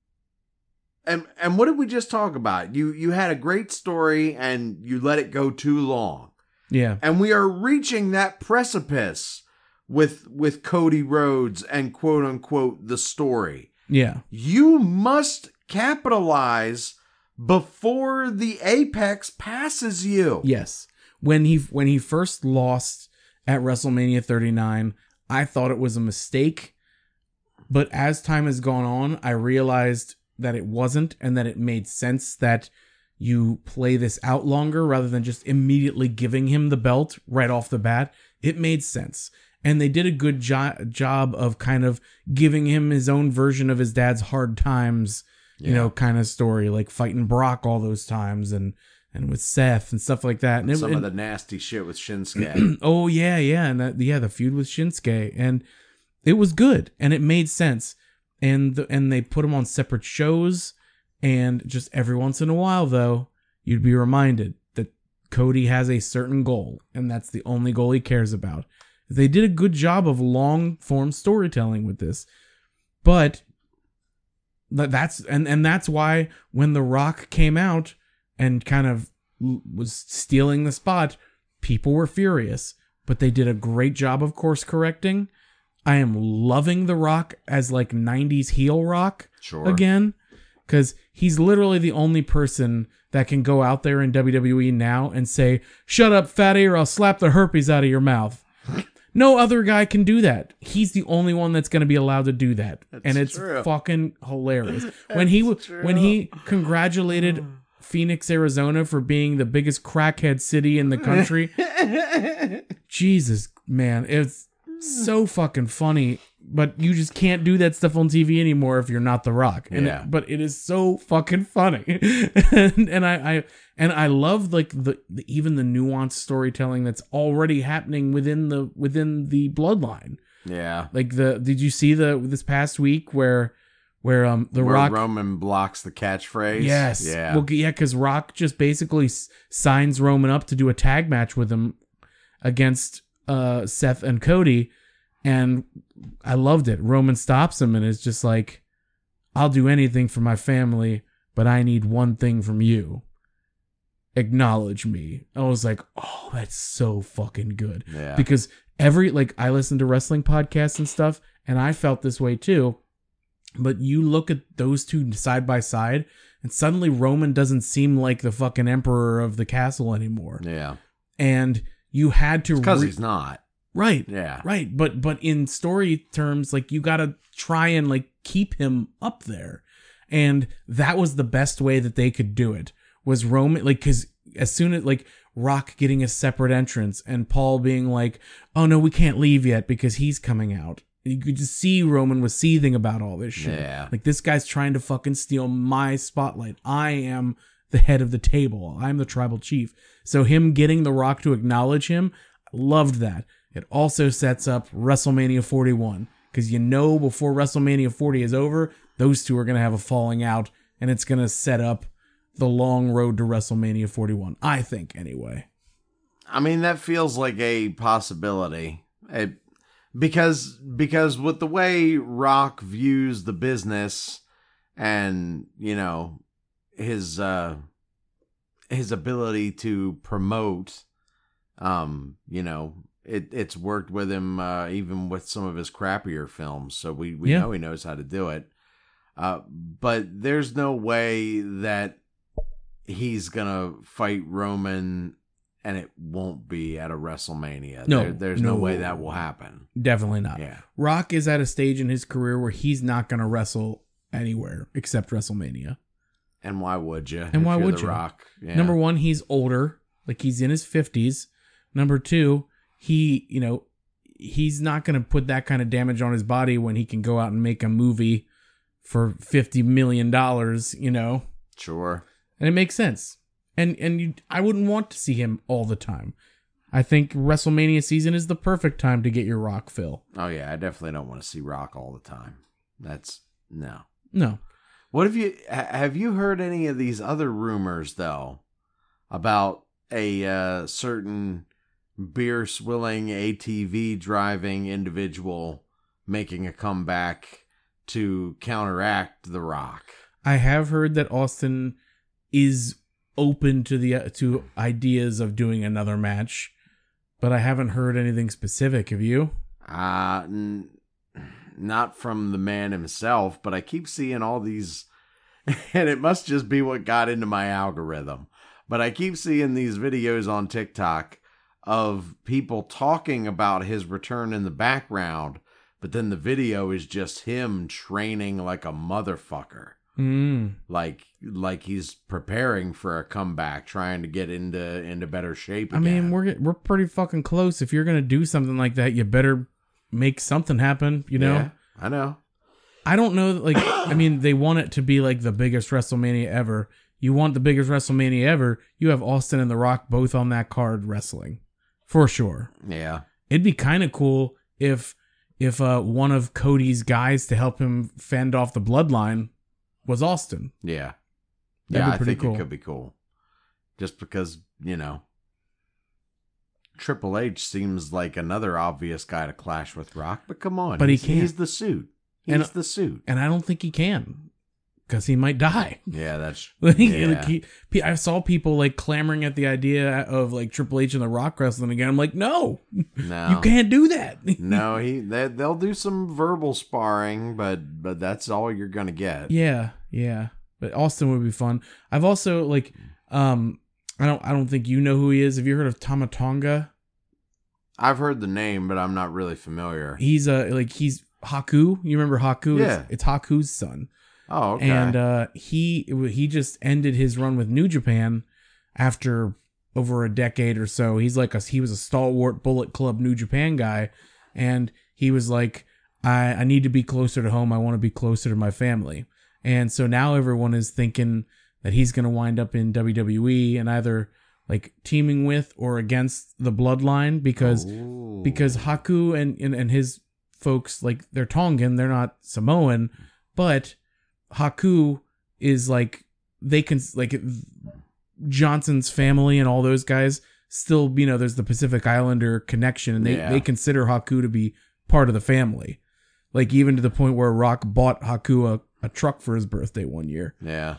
and and what did we just talk about? You you had a great story and you let it go too long. Yeah. And we are reaching that precipice with with Cody Rhodes and quote unquote the story. Yeah. You must capitalize before the apex passes you. Yes. When he when he first lost at WrestleMania thirty-nine, I thought it was a mistake. But as time has gone on, I realized that it wasn't, and that it made sense that you play this out longer rather than just immediately giving him the belt right off the bat. It made sense. And they did a good jo- job of kind of giving him his own version of his dad's hard times, you Yeah. know, kind of story, like fighting Brock all those times and, and with Seth and stuff like that. And it, Some and, of the nasty shit with Shinsuke. oh yeah, yeah, and that, yeah, the feud with Shinsuke, and it was good, and it made sense, and the, and they put them on separate shows, and just every once in a while though, you'd be reminded that Cody has a certain goal, and that's the only goal he cares about. They did a good job of long form storytelling with this, but that's and and that's why when The Rock came out and kind of was stealing the spot, people were furious, but they did a great job of course correcting. I am loving The Rock as like nineties heel Rock Sure. again, because he's literally the only person that can go out there in W W E now and say, "Shut up, fatty, or I'll slap the herpes out of your mouth." No other guy can do that. He's the only one that's going to be allowed to do that. That's and it's true. fucking hilarious. When he w- true. when he congratulated Phoenix, Arizona for being the biggest crackhead city in the country. Jesus, man, it's so fucking funny, but you just can't do that stuff on T V anymore if you're not The Rock. And Yeah. it, but it is so fucking funny. and, and I, I and I love like the, the even the nuanced storytelling that's already happening within the within the bloodline. Yeah. Like the did you see the this past week where where um the Where Rock Roman blocks the catchphrase. Yes. Yeah. Well, yeah, because Rock just basically s- signs Roman up to do a tag match with him against uh, Seth and Cody, and I loved it. Roman stops him and is just like, "I'll do anything for my family, but I need one thing from you. Acknowledge me." I was like, "Oh, that's so fucking good." Yeah. Because every like I listen to wrestling podcasts and stuff, and I felt this way too. But you look at those two side by side, and suddenly Roman doesn't seem like the fucking emperor of the castle anymore. Yeah. And you had to Because re- he's not. right, Yeah. right. But but in story terms, like you gotta try and like keep him up there, and that was the best way that they could do it. Was Roman like because as soon as like Rock getting a separate entrance and Paul being like, "Oh no, we can't leave yet because he's coming out." You could just see Roman was seething about all this shit. Yeah. Like, this guy's trying to fucking steal my spotlight. I am the head of the table. I'm the tribal chief. So him getting The Rock to acknowledge him, I loved that. It also sets up WrestleMania forty-one. Because you know before WrestleMania forty is over, those two are going to have a falling out. And it's going to set up the long road to WrestleMania forty-one. I think, anyway. I mean, that feels like a possibility. It, because because with the way Rock views the business and you know his uh, his ability to promote. Um, you know, it it's worked with him uh, even with some of his crappier films, so we we Yeah. know he knows how to do it. Uh, but there's no way that he's gonna fight Roman, and it won't be at a WrestleMania. No, There- there's no. no. way that will happen. Definitely not. Yeah, Rock is at a stage in his career where he's not going to wrestle anywhere except WrestleMania. and why would you? And why would the you? Rock? Yeah. Number one, he's older, like he's in his fifties. Number two, he, you know, he's not going to put that kind of damage on his body when he can go out and make a movie for fifty million dollars, you know, Sure. and it makes sense. And and you, I wouldn't want to see him all the time. I think WrestleMania season is the perfect time to get your Rock fill. Oh yeah, I definitely don't want to see Rock all the time. That's no. No. What have you ha- have you heard any of these other rumors though about a uh, certain beer swilling A T V driving individual making a comeback to counteract The Rock? I have heard that Austin is open to the uh, to ideas of doing another match, but I haven't heard anything specific. Have you? Uh, n- not from the man himself, but I keep seeing all these, and it must just be what got into my algorithm. But I keep seeing these videos on TikTok of people talking about his return in the background, but then the video is just him training like a motherfucker. Mm. Like like he's preparing for a comeback, trying to get into into better shape I again. mean, we're we're pretty fucking close. If you're gonna do something like that, you better make something happen. You know. Yeah, I know. I don't know. Like, I mean, they want it to be like the biggest WrestleMania ever. You want the biggest WrestleMania ever? You have Austin and The Rock both on that card wrestling, for sure. Yeah. It'd be kind of cool if if uh, one of Cody's guys to help him fend off the Bloodline was Austin. Yeah. That'd yeah, be I pretty think cool. it could be cool. Just because, you know, Triple H seems like another obvious guy to clash with Rock, but come on. But he he's, can't. He's the suit. He's And- the suit. And I don't think he can, because he might die. Yeah, that's Like, yeah. like he, pe- I saw people like clamoring at the idea of like Triple H and The Rock wrestling again. I'm like, no, no. you can't do that. no, he they, they'll do some verbal sparring, but but that's all you're gonna get. Yeah, yeah. But Austin would be fun. I've also like, um, I don't, I don't think you know who he is. Have you heard of Tama Tonga? I've heard the name, but I'm not really familiar. He's a like he's Haku. You remember Haku? Yeah. It's, it's Haku's son. Oh, okay. And uh, he he just ended his run with New Japan after over a decade or so. He's like a he was a stalwart Bullet Club New Japan guy, and he was like, I I need to be closer to home. I want to be closer to my family. And so now everyone is thinking that he's going to wind up in W W E and either like teaming with or against the Bloodline because Ooh. because Haku and, and and his folks, like, they're Tongan, they're not Samoan, but Haku is like they can like Johnson's family and all those guys still, you know, there's the Pacific Islander connection, and they Yeah. they consider Haku to be part of the family, like even to the point where Rock bought Haku a, a truck for his birthday one year. Yeah.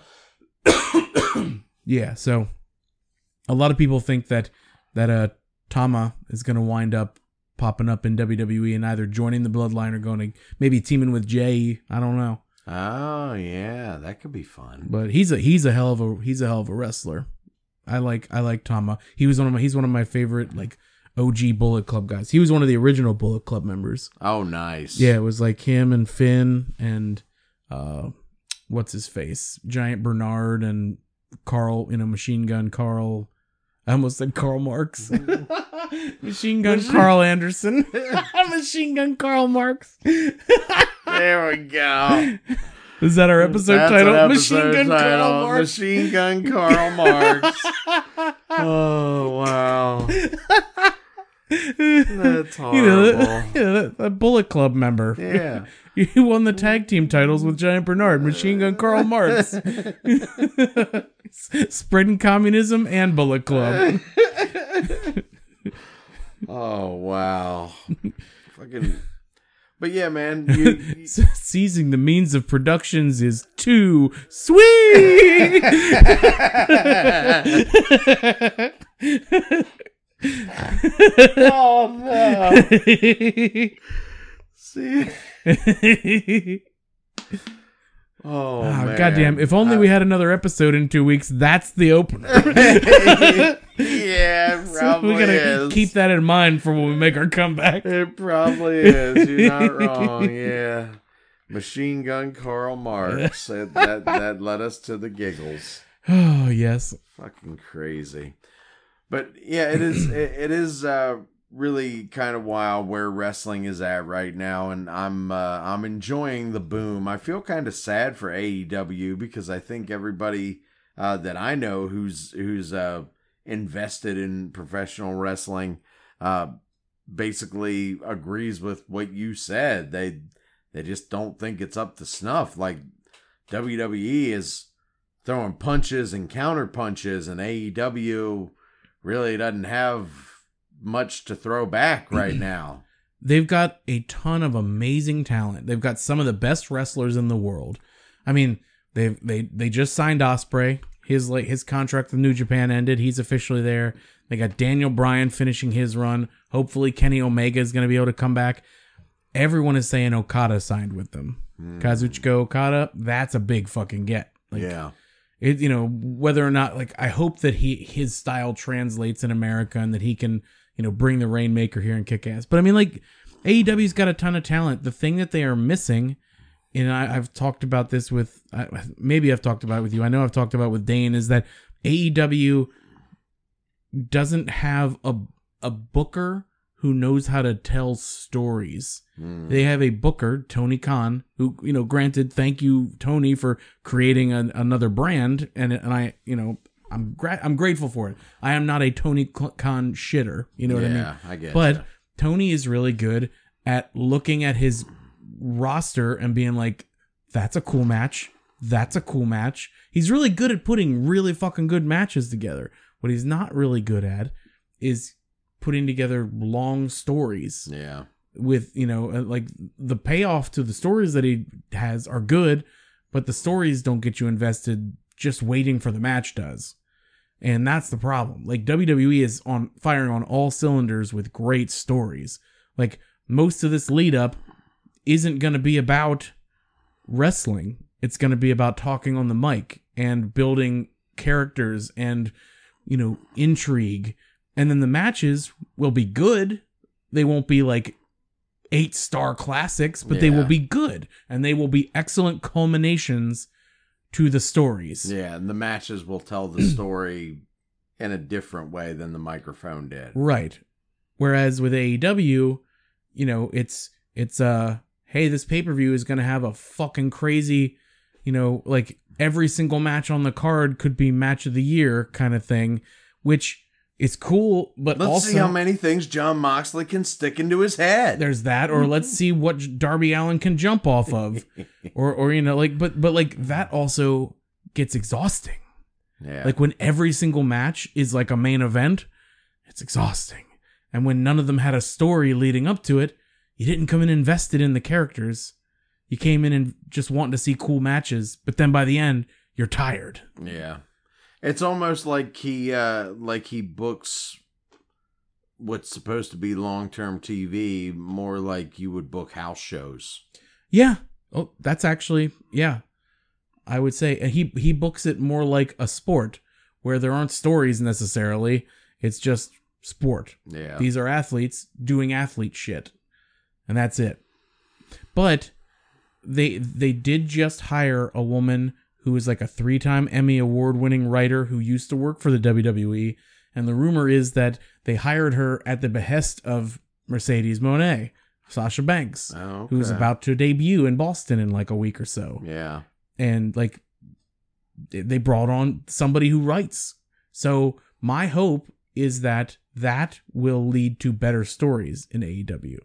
Yeah, so a lot of people think that that uh Tama is going to wind up popping up in W W E and either joining the Bloodline or going to maybe teaming with Jay. I don't know, Oh yeah, that could be fun. but he's a he's a hell of a he's a hell of a wrestler. I like I like Tama. He was one of my he's one of my favorite like O G Bullet Club guys. He was one of the original Bullet Club members. Oh, nice. Yeah, it was like him and Finn and uh what's his face? Giant Bernard and Carl, you know, Machine Gun Carl. I almost said Karl Marx. Machine Gun Carl Anderson. Machine Gun Karl Marx. There we go. Is that our episode That's title? an Machine episode Gun Karl title, Marx. Machine Gun Karl Marx. Oh wow, that's horrible. You know, that, yeah, that, that Bullet Club member. Yeah. He won the tag team titles with Giant Bernard, Machine Gun Karl Marx. Spreading communism and Bullet Club. Oh wow. Fucking. But yeah, man, you, you, seizing the means of productions is too sweet. oh no! See. Oh, oh man. goddamn! If only uh, we had another episode in two weeks. That's the opener. Yeah, it probably we gotta is. keep that in mind for when we make our comeback. It probably is. You're not wrong. Yeah, Machine Gun Karl Marx. that, that that led us to the giggles. Oh yes. Fucking crazy. But yeah, it is. it, it is uh, really kind of wild where wrestling is at right now, and I'm uh, I'm enjoying the boom. I feel kind of sad for A E W because I think everybody uh, that I know who's who's uh, invested in professional wrestling uh, basically agrees with what you said. They they just don't think it's up to snuff. Like W W E is throwing punches and counter punches, and A E W really doesn't have much to throw back right now. They've got a ton of amazing talent. They've got some of the best wrestlers in the world. I mean, they they they just signed Ospreay. His like his contract with New Japan ended. He's officially there. They got Daniel Bryan finishing his run. Hopefully Kenny Omega is going to be able to come back. Everyone is saying Okada signed with them. Mm. Kazuchika Okada, that's a big fucking get. Like, yeah. It, you know, whether or not, like, I hope that he his style translates in America and that he can, you know, bring the Rainmaker here and kick ass. But I mean, like, A E W's got a ton of talent. The thing that they are missing, and I, I've talked about this with, uh, maybe I've talked about it with you. I know I've talked about it with Dane, is that A E W doesn't have a a booker who knows how to tell stories. Mm. They have a booker, Tony Khan, who, you know, granted, thank you, Tony, for creating an, another brand, and and I, you know, I'm gra- I'm grateful for it. I am not a Tony Khan shitter, you know what yeah, I mean? Yeah, I get it. But you. Tony is really good at looking at his roster and being like, that's a cool match. That's a cool match. He's really good at putting really fucking good matches together. What he's not really good at is putting together long stories. Yeah. With, you know, like the payoff to the stories that he has are good, but the stories don't get you invested. Just waiting for the match does. And that's the problem. Like W W E is on firing on all cylinders with great stories. Like most of this lead up isn't going to be about wrestling. It's going to be about talking on the mic and building characters and, you know, intrigue. And then the matches will be good. They won't be like eight star classics, but yeah. they will be good. And they will be excellent culminations to the stories. Yeah, and the matches will tell the story in a different way than the microphone did. Right. Whereas with A E W, you know, it's, it's, uh, hey, this pay-per-view is going to have a fucking crazy, you know, like every single match on the card could be match of the year kind of thing, which is cool, but let's also, see how many things Jon Moxley can stick into his head. There's that, or let's see what Darby Allin can jump off of, or, or, you know, like, but, but like that also gets exhausting. Yeah. Like when every single match is like a main event, it's exhausting. And when none of them had a story leading up to it, you didn't come in invested in the characters. You came in and just wanting to see cool matches, but then by the end, you're tired. Yeah. It's almost like he uh, like he books what's supposed to be long-term T V more like you would book house shows. Yeah. Oh, that's actually, yeah. I would say he he books it more like a sport where there aren't stories necessarily. It's just sport. Yeah. These are athletes doing athlete shit. And that's it. But they they did just hire a woman who is like a three-time Emmy award-winning writer who used to work for the W W E. And the rumor is that they hired her at the behest of Mercedes Moné, Sasha Banks, oh, okay. who's about to debut in Boston in like a week or so. Yeah. And like they brought on somebody who writes. So my hope is that that will lead to better stories in A E W.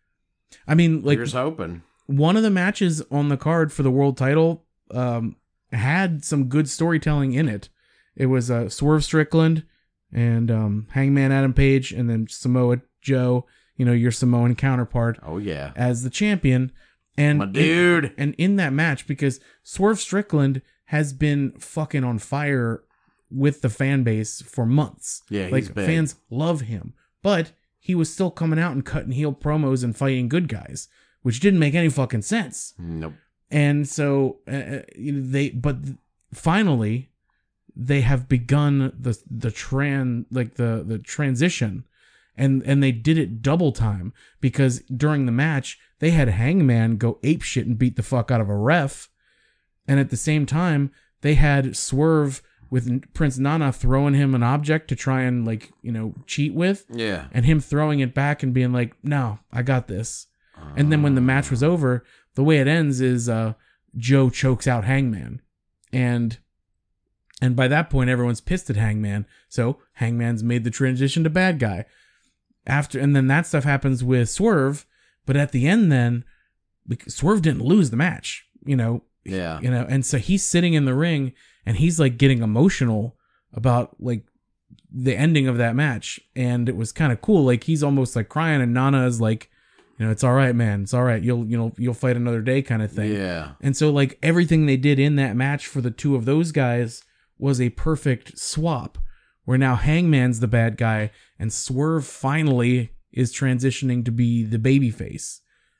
I mean, like, here's hoping. One of the matches on the card for the world title um, had some good storytelling in it. It was uh, Swerve Strickland and um, Hangman Adam Page, and then Samoa Joe you know, your Samoan counterpart Oh yeah, as the champion. And my dude. in, and in that match, because Swerve Strickland has been fucking on fire with the fan base for months. Yeah, he's like big. fans love him, but he was still coming out and cutting heel promos and fighting good guys, which didn't make any fucking sense. Nope. And so uh, you know, they, but finally, they have begun the the tran like the the transition, and and they did it double time, because during the match they had Hangman go apeshit and beat the fuck out of a ref, and at the same time they had Swerve with Prince Nana throwing him an object to try and, like, you know, cheat with, Yeah. and him throwing it back and being like, "No, I got this." And then when the match was over, the way it ends is uh, Joe chokes out Hangman, and and by that point everyone's pissed at Hangman. So Hangman's made the transition to bad guy. After and then that stuff happens with Swerve, but at the end then because Swerve didn't lose the match, you know. Yeah. You know, and so he's sitting in the ring and he's like getting emotional about like the ending of that match, and it was kind of cool. Like he's almost like crying, and Nana is like, you know, "It's all right, man. It's all right. You'll, you know, you'll fight another day," kind of thing. Yeah. And so like everything they did in that match for the two of those guys was a perfect swap, where now Hangman's the bad guy and Swerve finally is transitioning to be the babyface.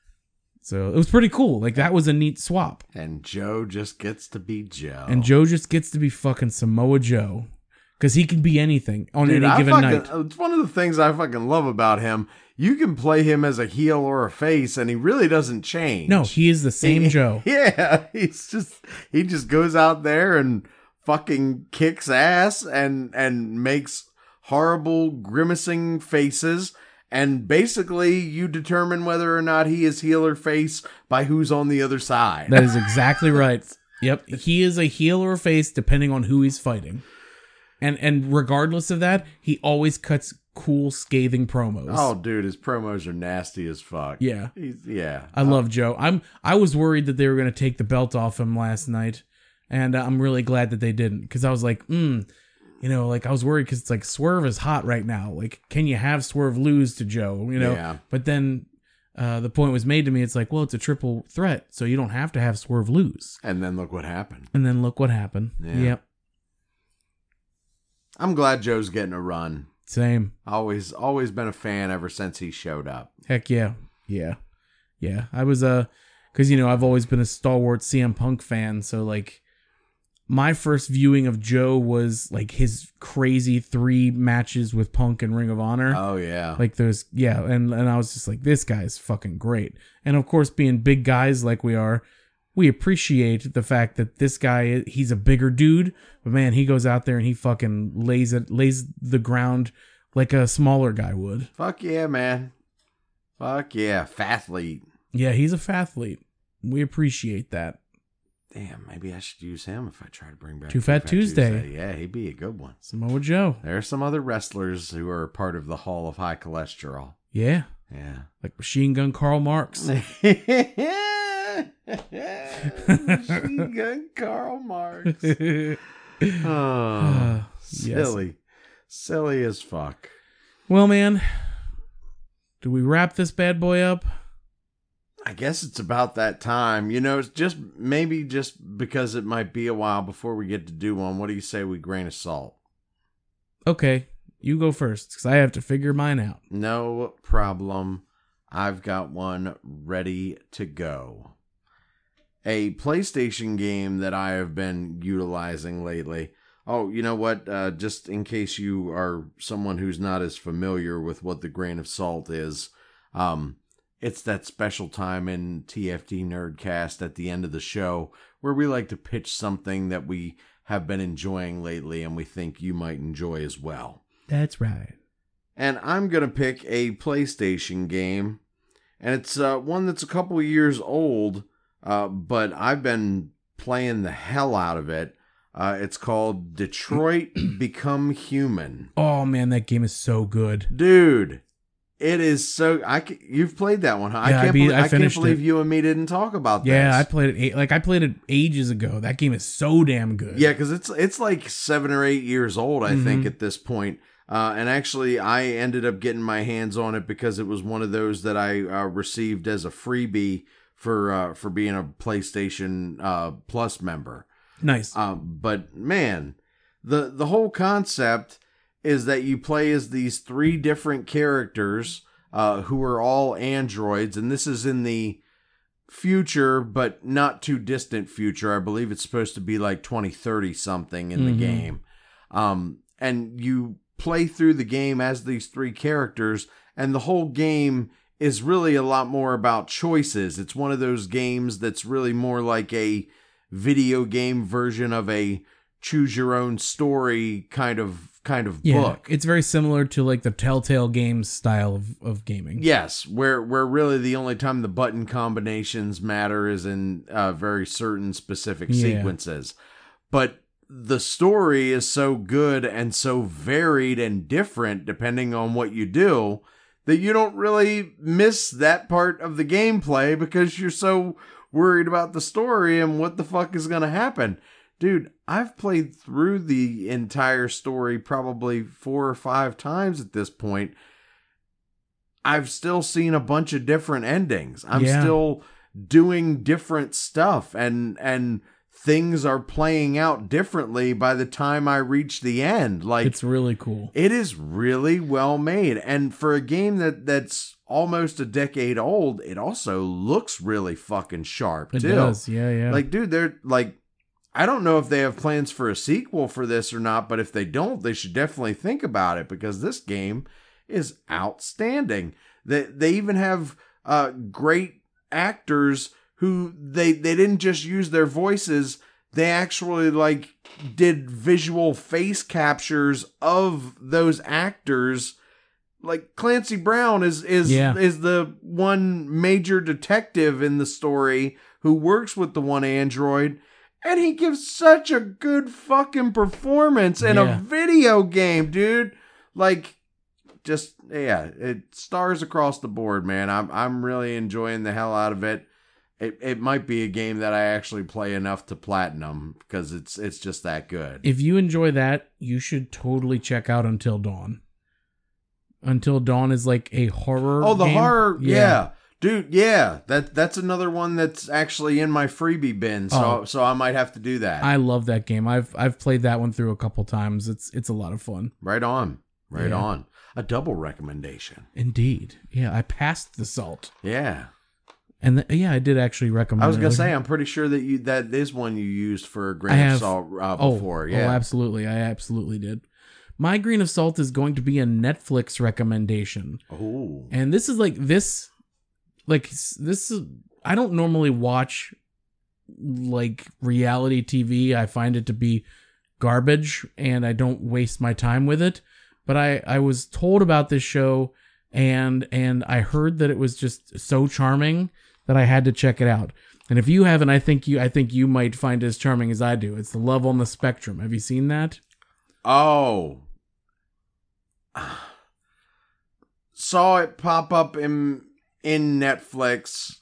So it was pretty cool. Like that was a neat swap. And Joe just gets to be Joe. And Joe just gets to be fucking Samoa Joe, because he can be anything on Dude, any I given fucking, night. It's one of the things I fucking love about him. You can play him as a heel or a face, and he really doesn't change. No, he is the same He- Joe. Yeah, he's just he just goes out there and fucking kicks ass and and makes horrible grimacing faces, and basically you determine whether or not he is heel or face by who's on the other side. That is exactly right. Yep, he is a heel or a face depending on who he's fighting. And and regardless of that, he always cuts cool, scathing promos. Oh, dude, his promos are nasty as fuck. Yeah. He's, yeah. I love Joe. I'm I was worried that they were going to take the belt off him last night, and I'm really glad that they didn't, because I was like, mm, you know, like I was worried because it's like Swerve is hot right now. Like, can you have Swerve lose to Joe? You know, Yeah. But then uh, the point was made to me. It's like, well, it's a triple threat, so you don't have to have Swerve lose. And then look what happened. And then look what happened. Yeah. Yep, I'm glad Joe's getting a run. same. Always, always been a fan ever since he showed up. Heck yeah, yeah, yeah. I was uh, because you know I've always been a stalwart C M Punk fan, so like my first viewing of Joe was like his crazy three matches with Punk and Ring of Honor. Oh yeah, Like those, yeah, and and I was just like, this guy's fucking great. And of course, being big guys like we are, we appreciate the fact that this guy, he's a bigger dude, but man, he goes out there and he fucking lays it, lays the ground like a smaller guy would. fuck yeah, man. Fuck yeah, fathlete. Yeah, he's a fathlete. We appreciate that. Damn, maybe I should use him if I try to bring back Too Fat Tuesday. Yeah, he'd be a good one. Samoa Joe. There are some other wrestlers who are part of the Hall of High Cholesterol. Yeah, Yeah. like Machine Gun Karl Marx. Machine Gun Karl Marx. Oh, yes. silly. Silly as fuck. Well, man, do we wrap this bad boy up? I guess it's about that time. You know, it's just maybe just because it might be a while before we get to do one. What do you say we grain of salt? Okay, you go first, because I have to figure mine out. No problem. I've got one ready to go. A PlayStation game that I have been utilizing lately. Oh, you know what? Uh, just in case you are someone who's not as familiar with what the grain of salt is, um, it's that special time in T F T Nerdcast at the end of the show where we like to pitch something that we have been enjoying lately and we think you might enjoy as well. That's right. And I'm going to pick a PlayStation game, and it's uh, one that's a couple years old, uh, but I've been playing the hell out of it. Uh, it's called Detroit Become Human. Oh man, that game is so good. Dude, it is so... I ca- You've played that one, huh? Yeah, I I can't, beat- believe, I I can't finished believe it. you and me didn't talk about this. Yeah, I played it. Like I played it ages ago. That game is so damn good. Yeah, because it's it's like seven or eight years old, I Mhm. think, at this point. Uh, and actually, I ended up getting my hands on it because it was one of those that I uh, received as a freebie for uh, for being a PlayStation uh, Plus member. Nice. Um, but man, the the whole concept is that you play as these three different characters uh, who are all androids, and this is in the future, but not too distant future. I believe it's supposed to be like twenty thirty something in Mm-hmm. the game. Um, and you play through the game as these three characters, and the whole game is really a lot more about choices. It's one of those games that's really more like a video game version of a choose your own story kind of kind of Yeah, book. it's very similar to like the Telltale Games style of, of gaming. Yes, where where really the only time the button combinations matter is in uh, very certain specific Yeah. sequences. But the story is so good and so varied and different depending on what you do that you don't really miss that part of the gameplay because you're so worried about the story and what the fuck is going to happen. Dude, I've played through the entire story probably four or five times at this point. I've still seen a bunch of different endings. I'm Yeah. still doing different stuff, and and things are playing out differently by the time I reach the end. Like, It's really cool. it is really well made. And for a game that that's almost a decade old, it also looks really fucking sharp It too. does. Yeah, yeah. Like, dude, they're like, I don't know if they have plans for a sequel for this or not, but if they don't, they should definitely think about it because this game is outstanding. They they even have uh, great actors who they they didn't just use their voices; they actually like did visual face captures of those actors. Like Clancy Brown is is Yeah. is the one major detective in the story who works with the one android. And he gives such a good fucking performance in Yeah. a video game, dude. Like, just, yeah, it stars across the board, man. I'm I'm really enjoying the hell out of it. It it might be a game that I actually play enough to platinum because it's it's just that good. If you enjoy that, you should totally check out Until Dawn. Until Dawn is like a horror. Oh, the game. horror, yeah. Dude, yeah. That that's another one that's actually in my freebie bin, so Oh. so I might have to do that. I love that game. I've I've played that one through a couple times. It's it's a lot of fun. Right on. Right Yeah. on. A double recommendation. Indeed. Yeah, I passed the salt. Yeah. And th- yeah, I did actually recommend I was it. gonna Like- say, I'm pretty sure that you that is one you used for a I grain of have- salt uh, oh, before. Oh, Yeah. absolutely. I absolutely did. My grain of salt is going to be a Netflix recommendation. Oh. And this is like this like s- this is I don't normally watch like reality T V. I find it to be garbage and I don't waste my time with it. But I I was told about this show and and I heard that it was just so charming that I had to check it out. And if you haven't, I think you I think you might find it as charming as I do. It's The Love on the Spectrum. Have you seen that? Oh. Saw it pop up in in Netflix.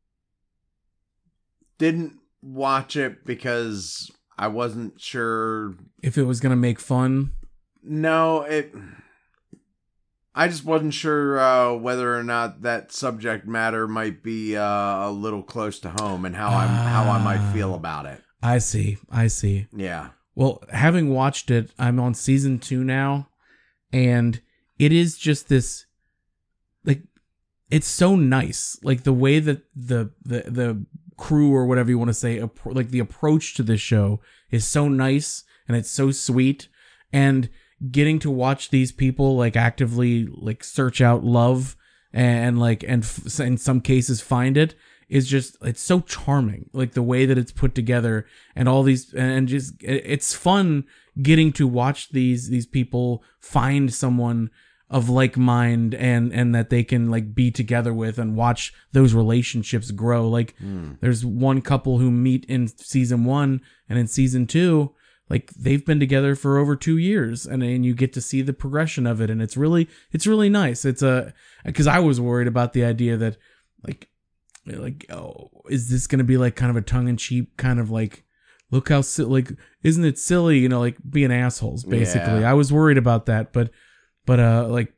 Didn't watch it because I wasn't sure. If it was going to make fun. No, it. I just wasn't sure uh, whether or not that subject matter might be uh, a little close to home and how I'm how I might feel about it. I see. I see. Yeah. Well, having watched it, I'm on season two now, and it is just this, like, it's so nice. Like the way that the the the crew or whatever you want to say, appro- like the approach to this show is so nice and it's so sweet, and getting to watch these people like actively like search out love and like and f- in some cases find it is just, it's so charming. Like the way that it's put together and all these, and just it- it's fun getting to watch these these people find someone of like mind and and that they can like be together with and watch those relationships grow. Like there's one couple who meet in season one, and in season two, like they've been together for over two years, and and you get to see the progression of it, and it's really it's really nice. It's a because I was worried about the idea that like like oh, is this gonna be like kind of a tongue in cheek kind of like, look how si- like isn't it silly, you know, like being assholes basically. Yeah. I was worried about that, but but uh, like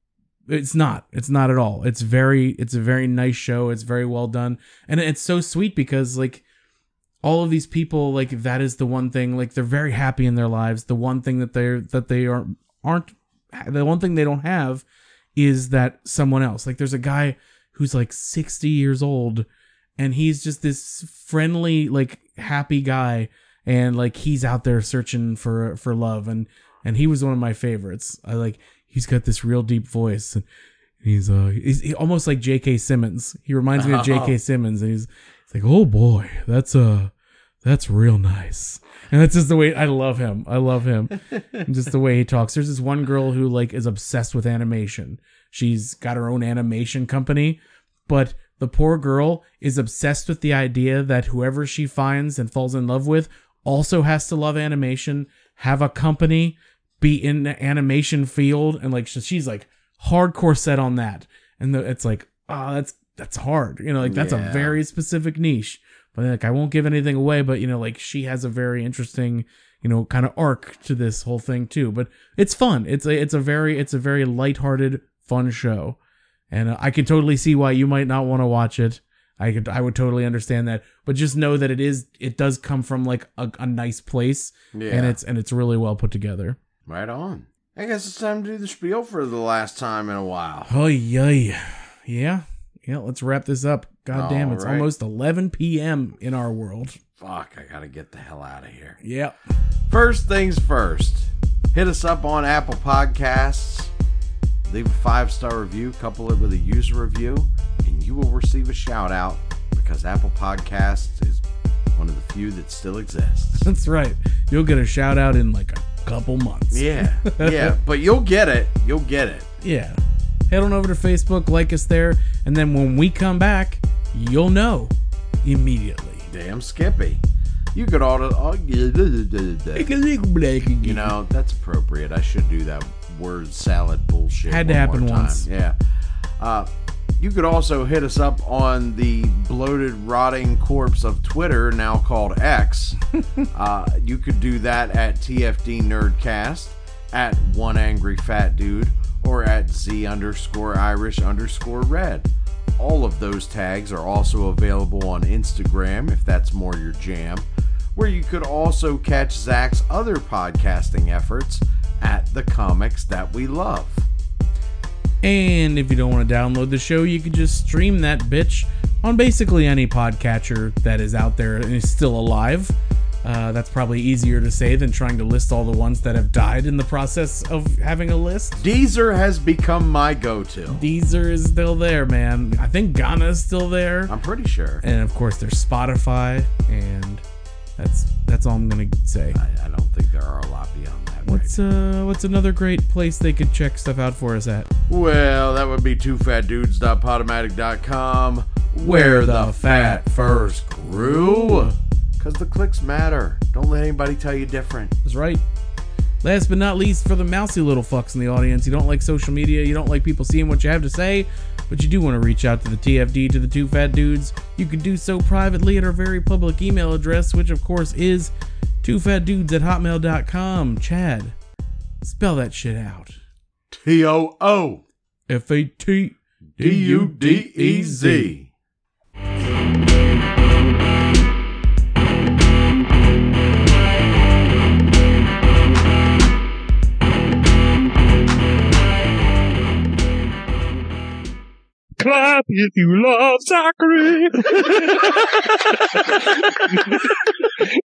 it's not. It's not at all. It's very. It's a very nice show. It's very well done, and it's so sweet because like all of these people, like that is the one thing. Like they're very happy in their lives. The one thing that they're that they aren't aren't the one thing they don't have is that someone else. Like there's a guy who's like sixty years old, and he's just this friendly, like happy guy, and like he's out there searching for for love, and and he was one of my favorites. I like he's got this real deep voice, and he's uh he's he, almost like J K. Simmons. He reminds me of J K. Simmons, and he's, he's like, oh boy, that's uh that's real nice. And that's just the way I love him. I love him. Just the way he talks. There's this one girl who like is obsessed with animation. She's got her own animation company, but the poor girl is obsessed with the idea that whoever she finds and falls in love with also has to love animation, have a company, be in the animation field, and like she's like hardcore set on that. And the, it's like, oh, that's that's hard. You know, like that's yeah. a very specific niche. But like I won't give anything away, but you know, like she has a very interesting, you know, kind of arc to this whole thing too. But it's fun. It's a it's a very it's a very lighthearted, fun show, and uh, I can totally see why you might not want to watch it. I could I would totally understand that. But just know that it is it does come from like a, a nice place, yeah. and it's and it's really well put together. Right on. I guess it's time to do the spiel for the last time in a while. Oh yeah, yeah, yeah. Let's wrap this up. God damn, it's right. Almost eleven p.m. in our world. Fuck, I gotta get the hell out of here. Yep. First things first, hit us up on Apple Podcasts. Leave a five-star review, couple it with a user review, and you will receive a shout-out because Apple Podcasts is one of the few that still exists. That's right. You'll get a shout-out in like a couple months. Yeah, yeah, but you'll get it. You'll get it. Yeah. Head on over to Facebook, like us there, and then when we come back, you'll know immediately. Damn Skippy. You could order. Oh, you know, that's appropriate. I should do that word salad bullshit. Had to happen once. Yeah. Uh, you could also hit us up on the bloated, rotting corpse of Twitter, now called X. uh, you could do that at T F D Nerdcast, at One Angry Fat Dude, or at Z underscore Irish underscore Red. All of those tags are also available on Instagram, if that's more your jam, where you could also catch Zach's other podcasting efforts at The Comics That We Love. And if you don't want to download the show, you can just stream that bitch on basically any podcatcher that is out there and is still alive. Uh, that's probably easier to say than trying to list all the ones that have died in the process of having a list. Deezer has become my go-to. Deezer is still there, man. I think Ghana is still there. I'm pretty sure. And of course, there's Spotify, and that's that's all I'm gonna say. I, I don't think there are a lot beyond that. What's right uh What's another great place they could check stuff out for us at? Well, that would be two fat dudes dot podomatic dot com, where the fat first grew. Because the clicks matter. Don't let anybody tell you different. That's right. Last but not least, for the mousy little fucks in the audience, you don't like social media, you don't like people seeing what you have to say, but you do want to reach out to the T F D, to the Two Fat Dudes, you can do so privately at our very public email address, which of course is two fat dudes at hotmail dot com. Chad, spell that shit out. T O O F A T D U D E Z. Clap if you love Zachary.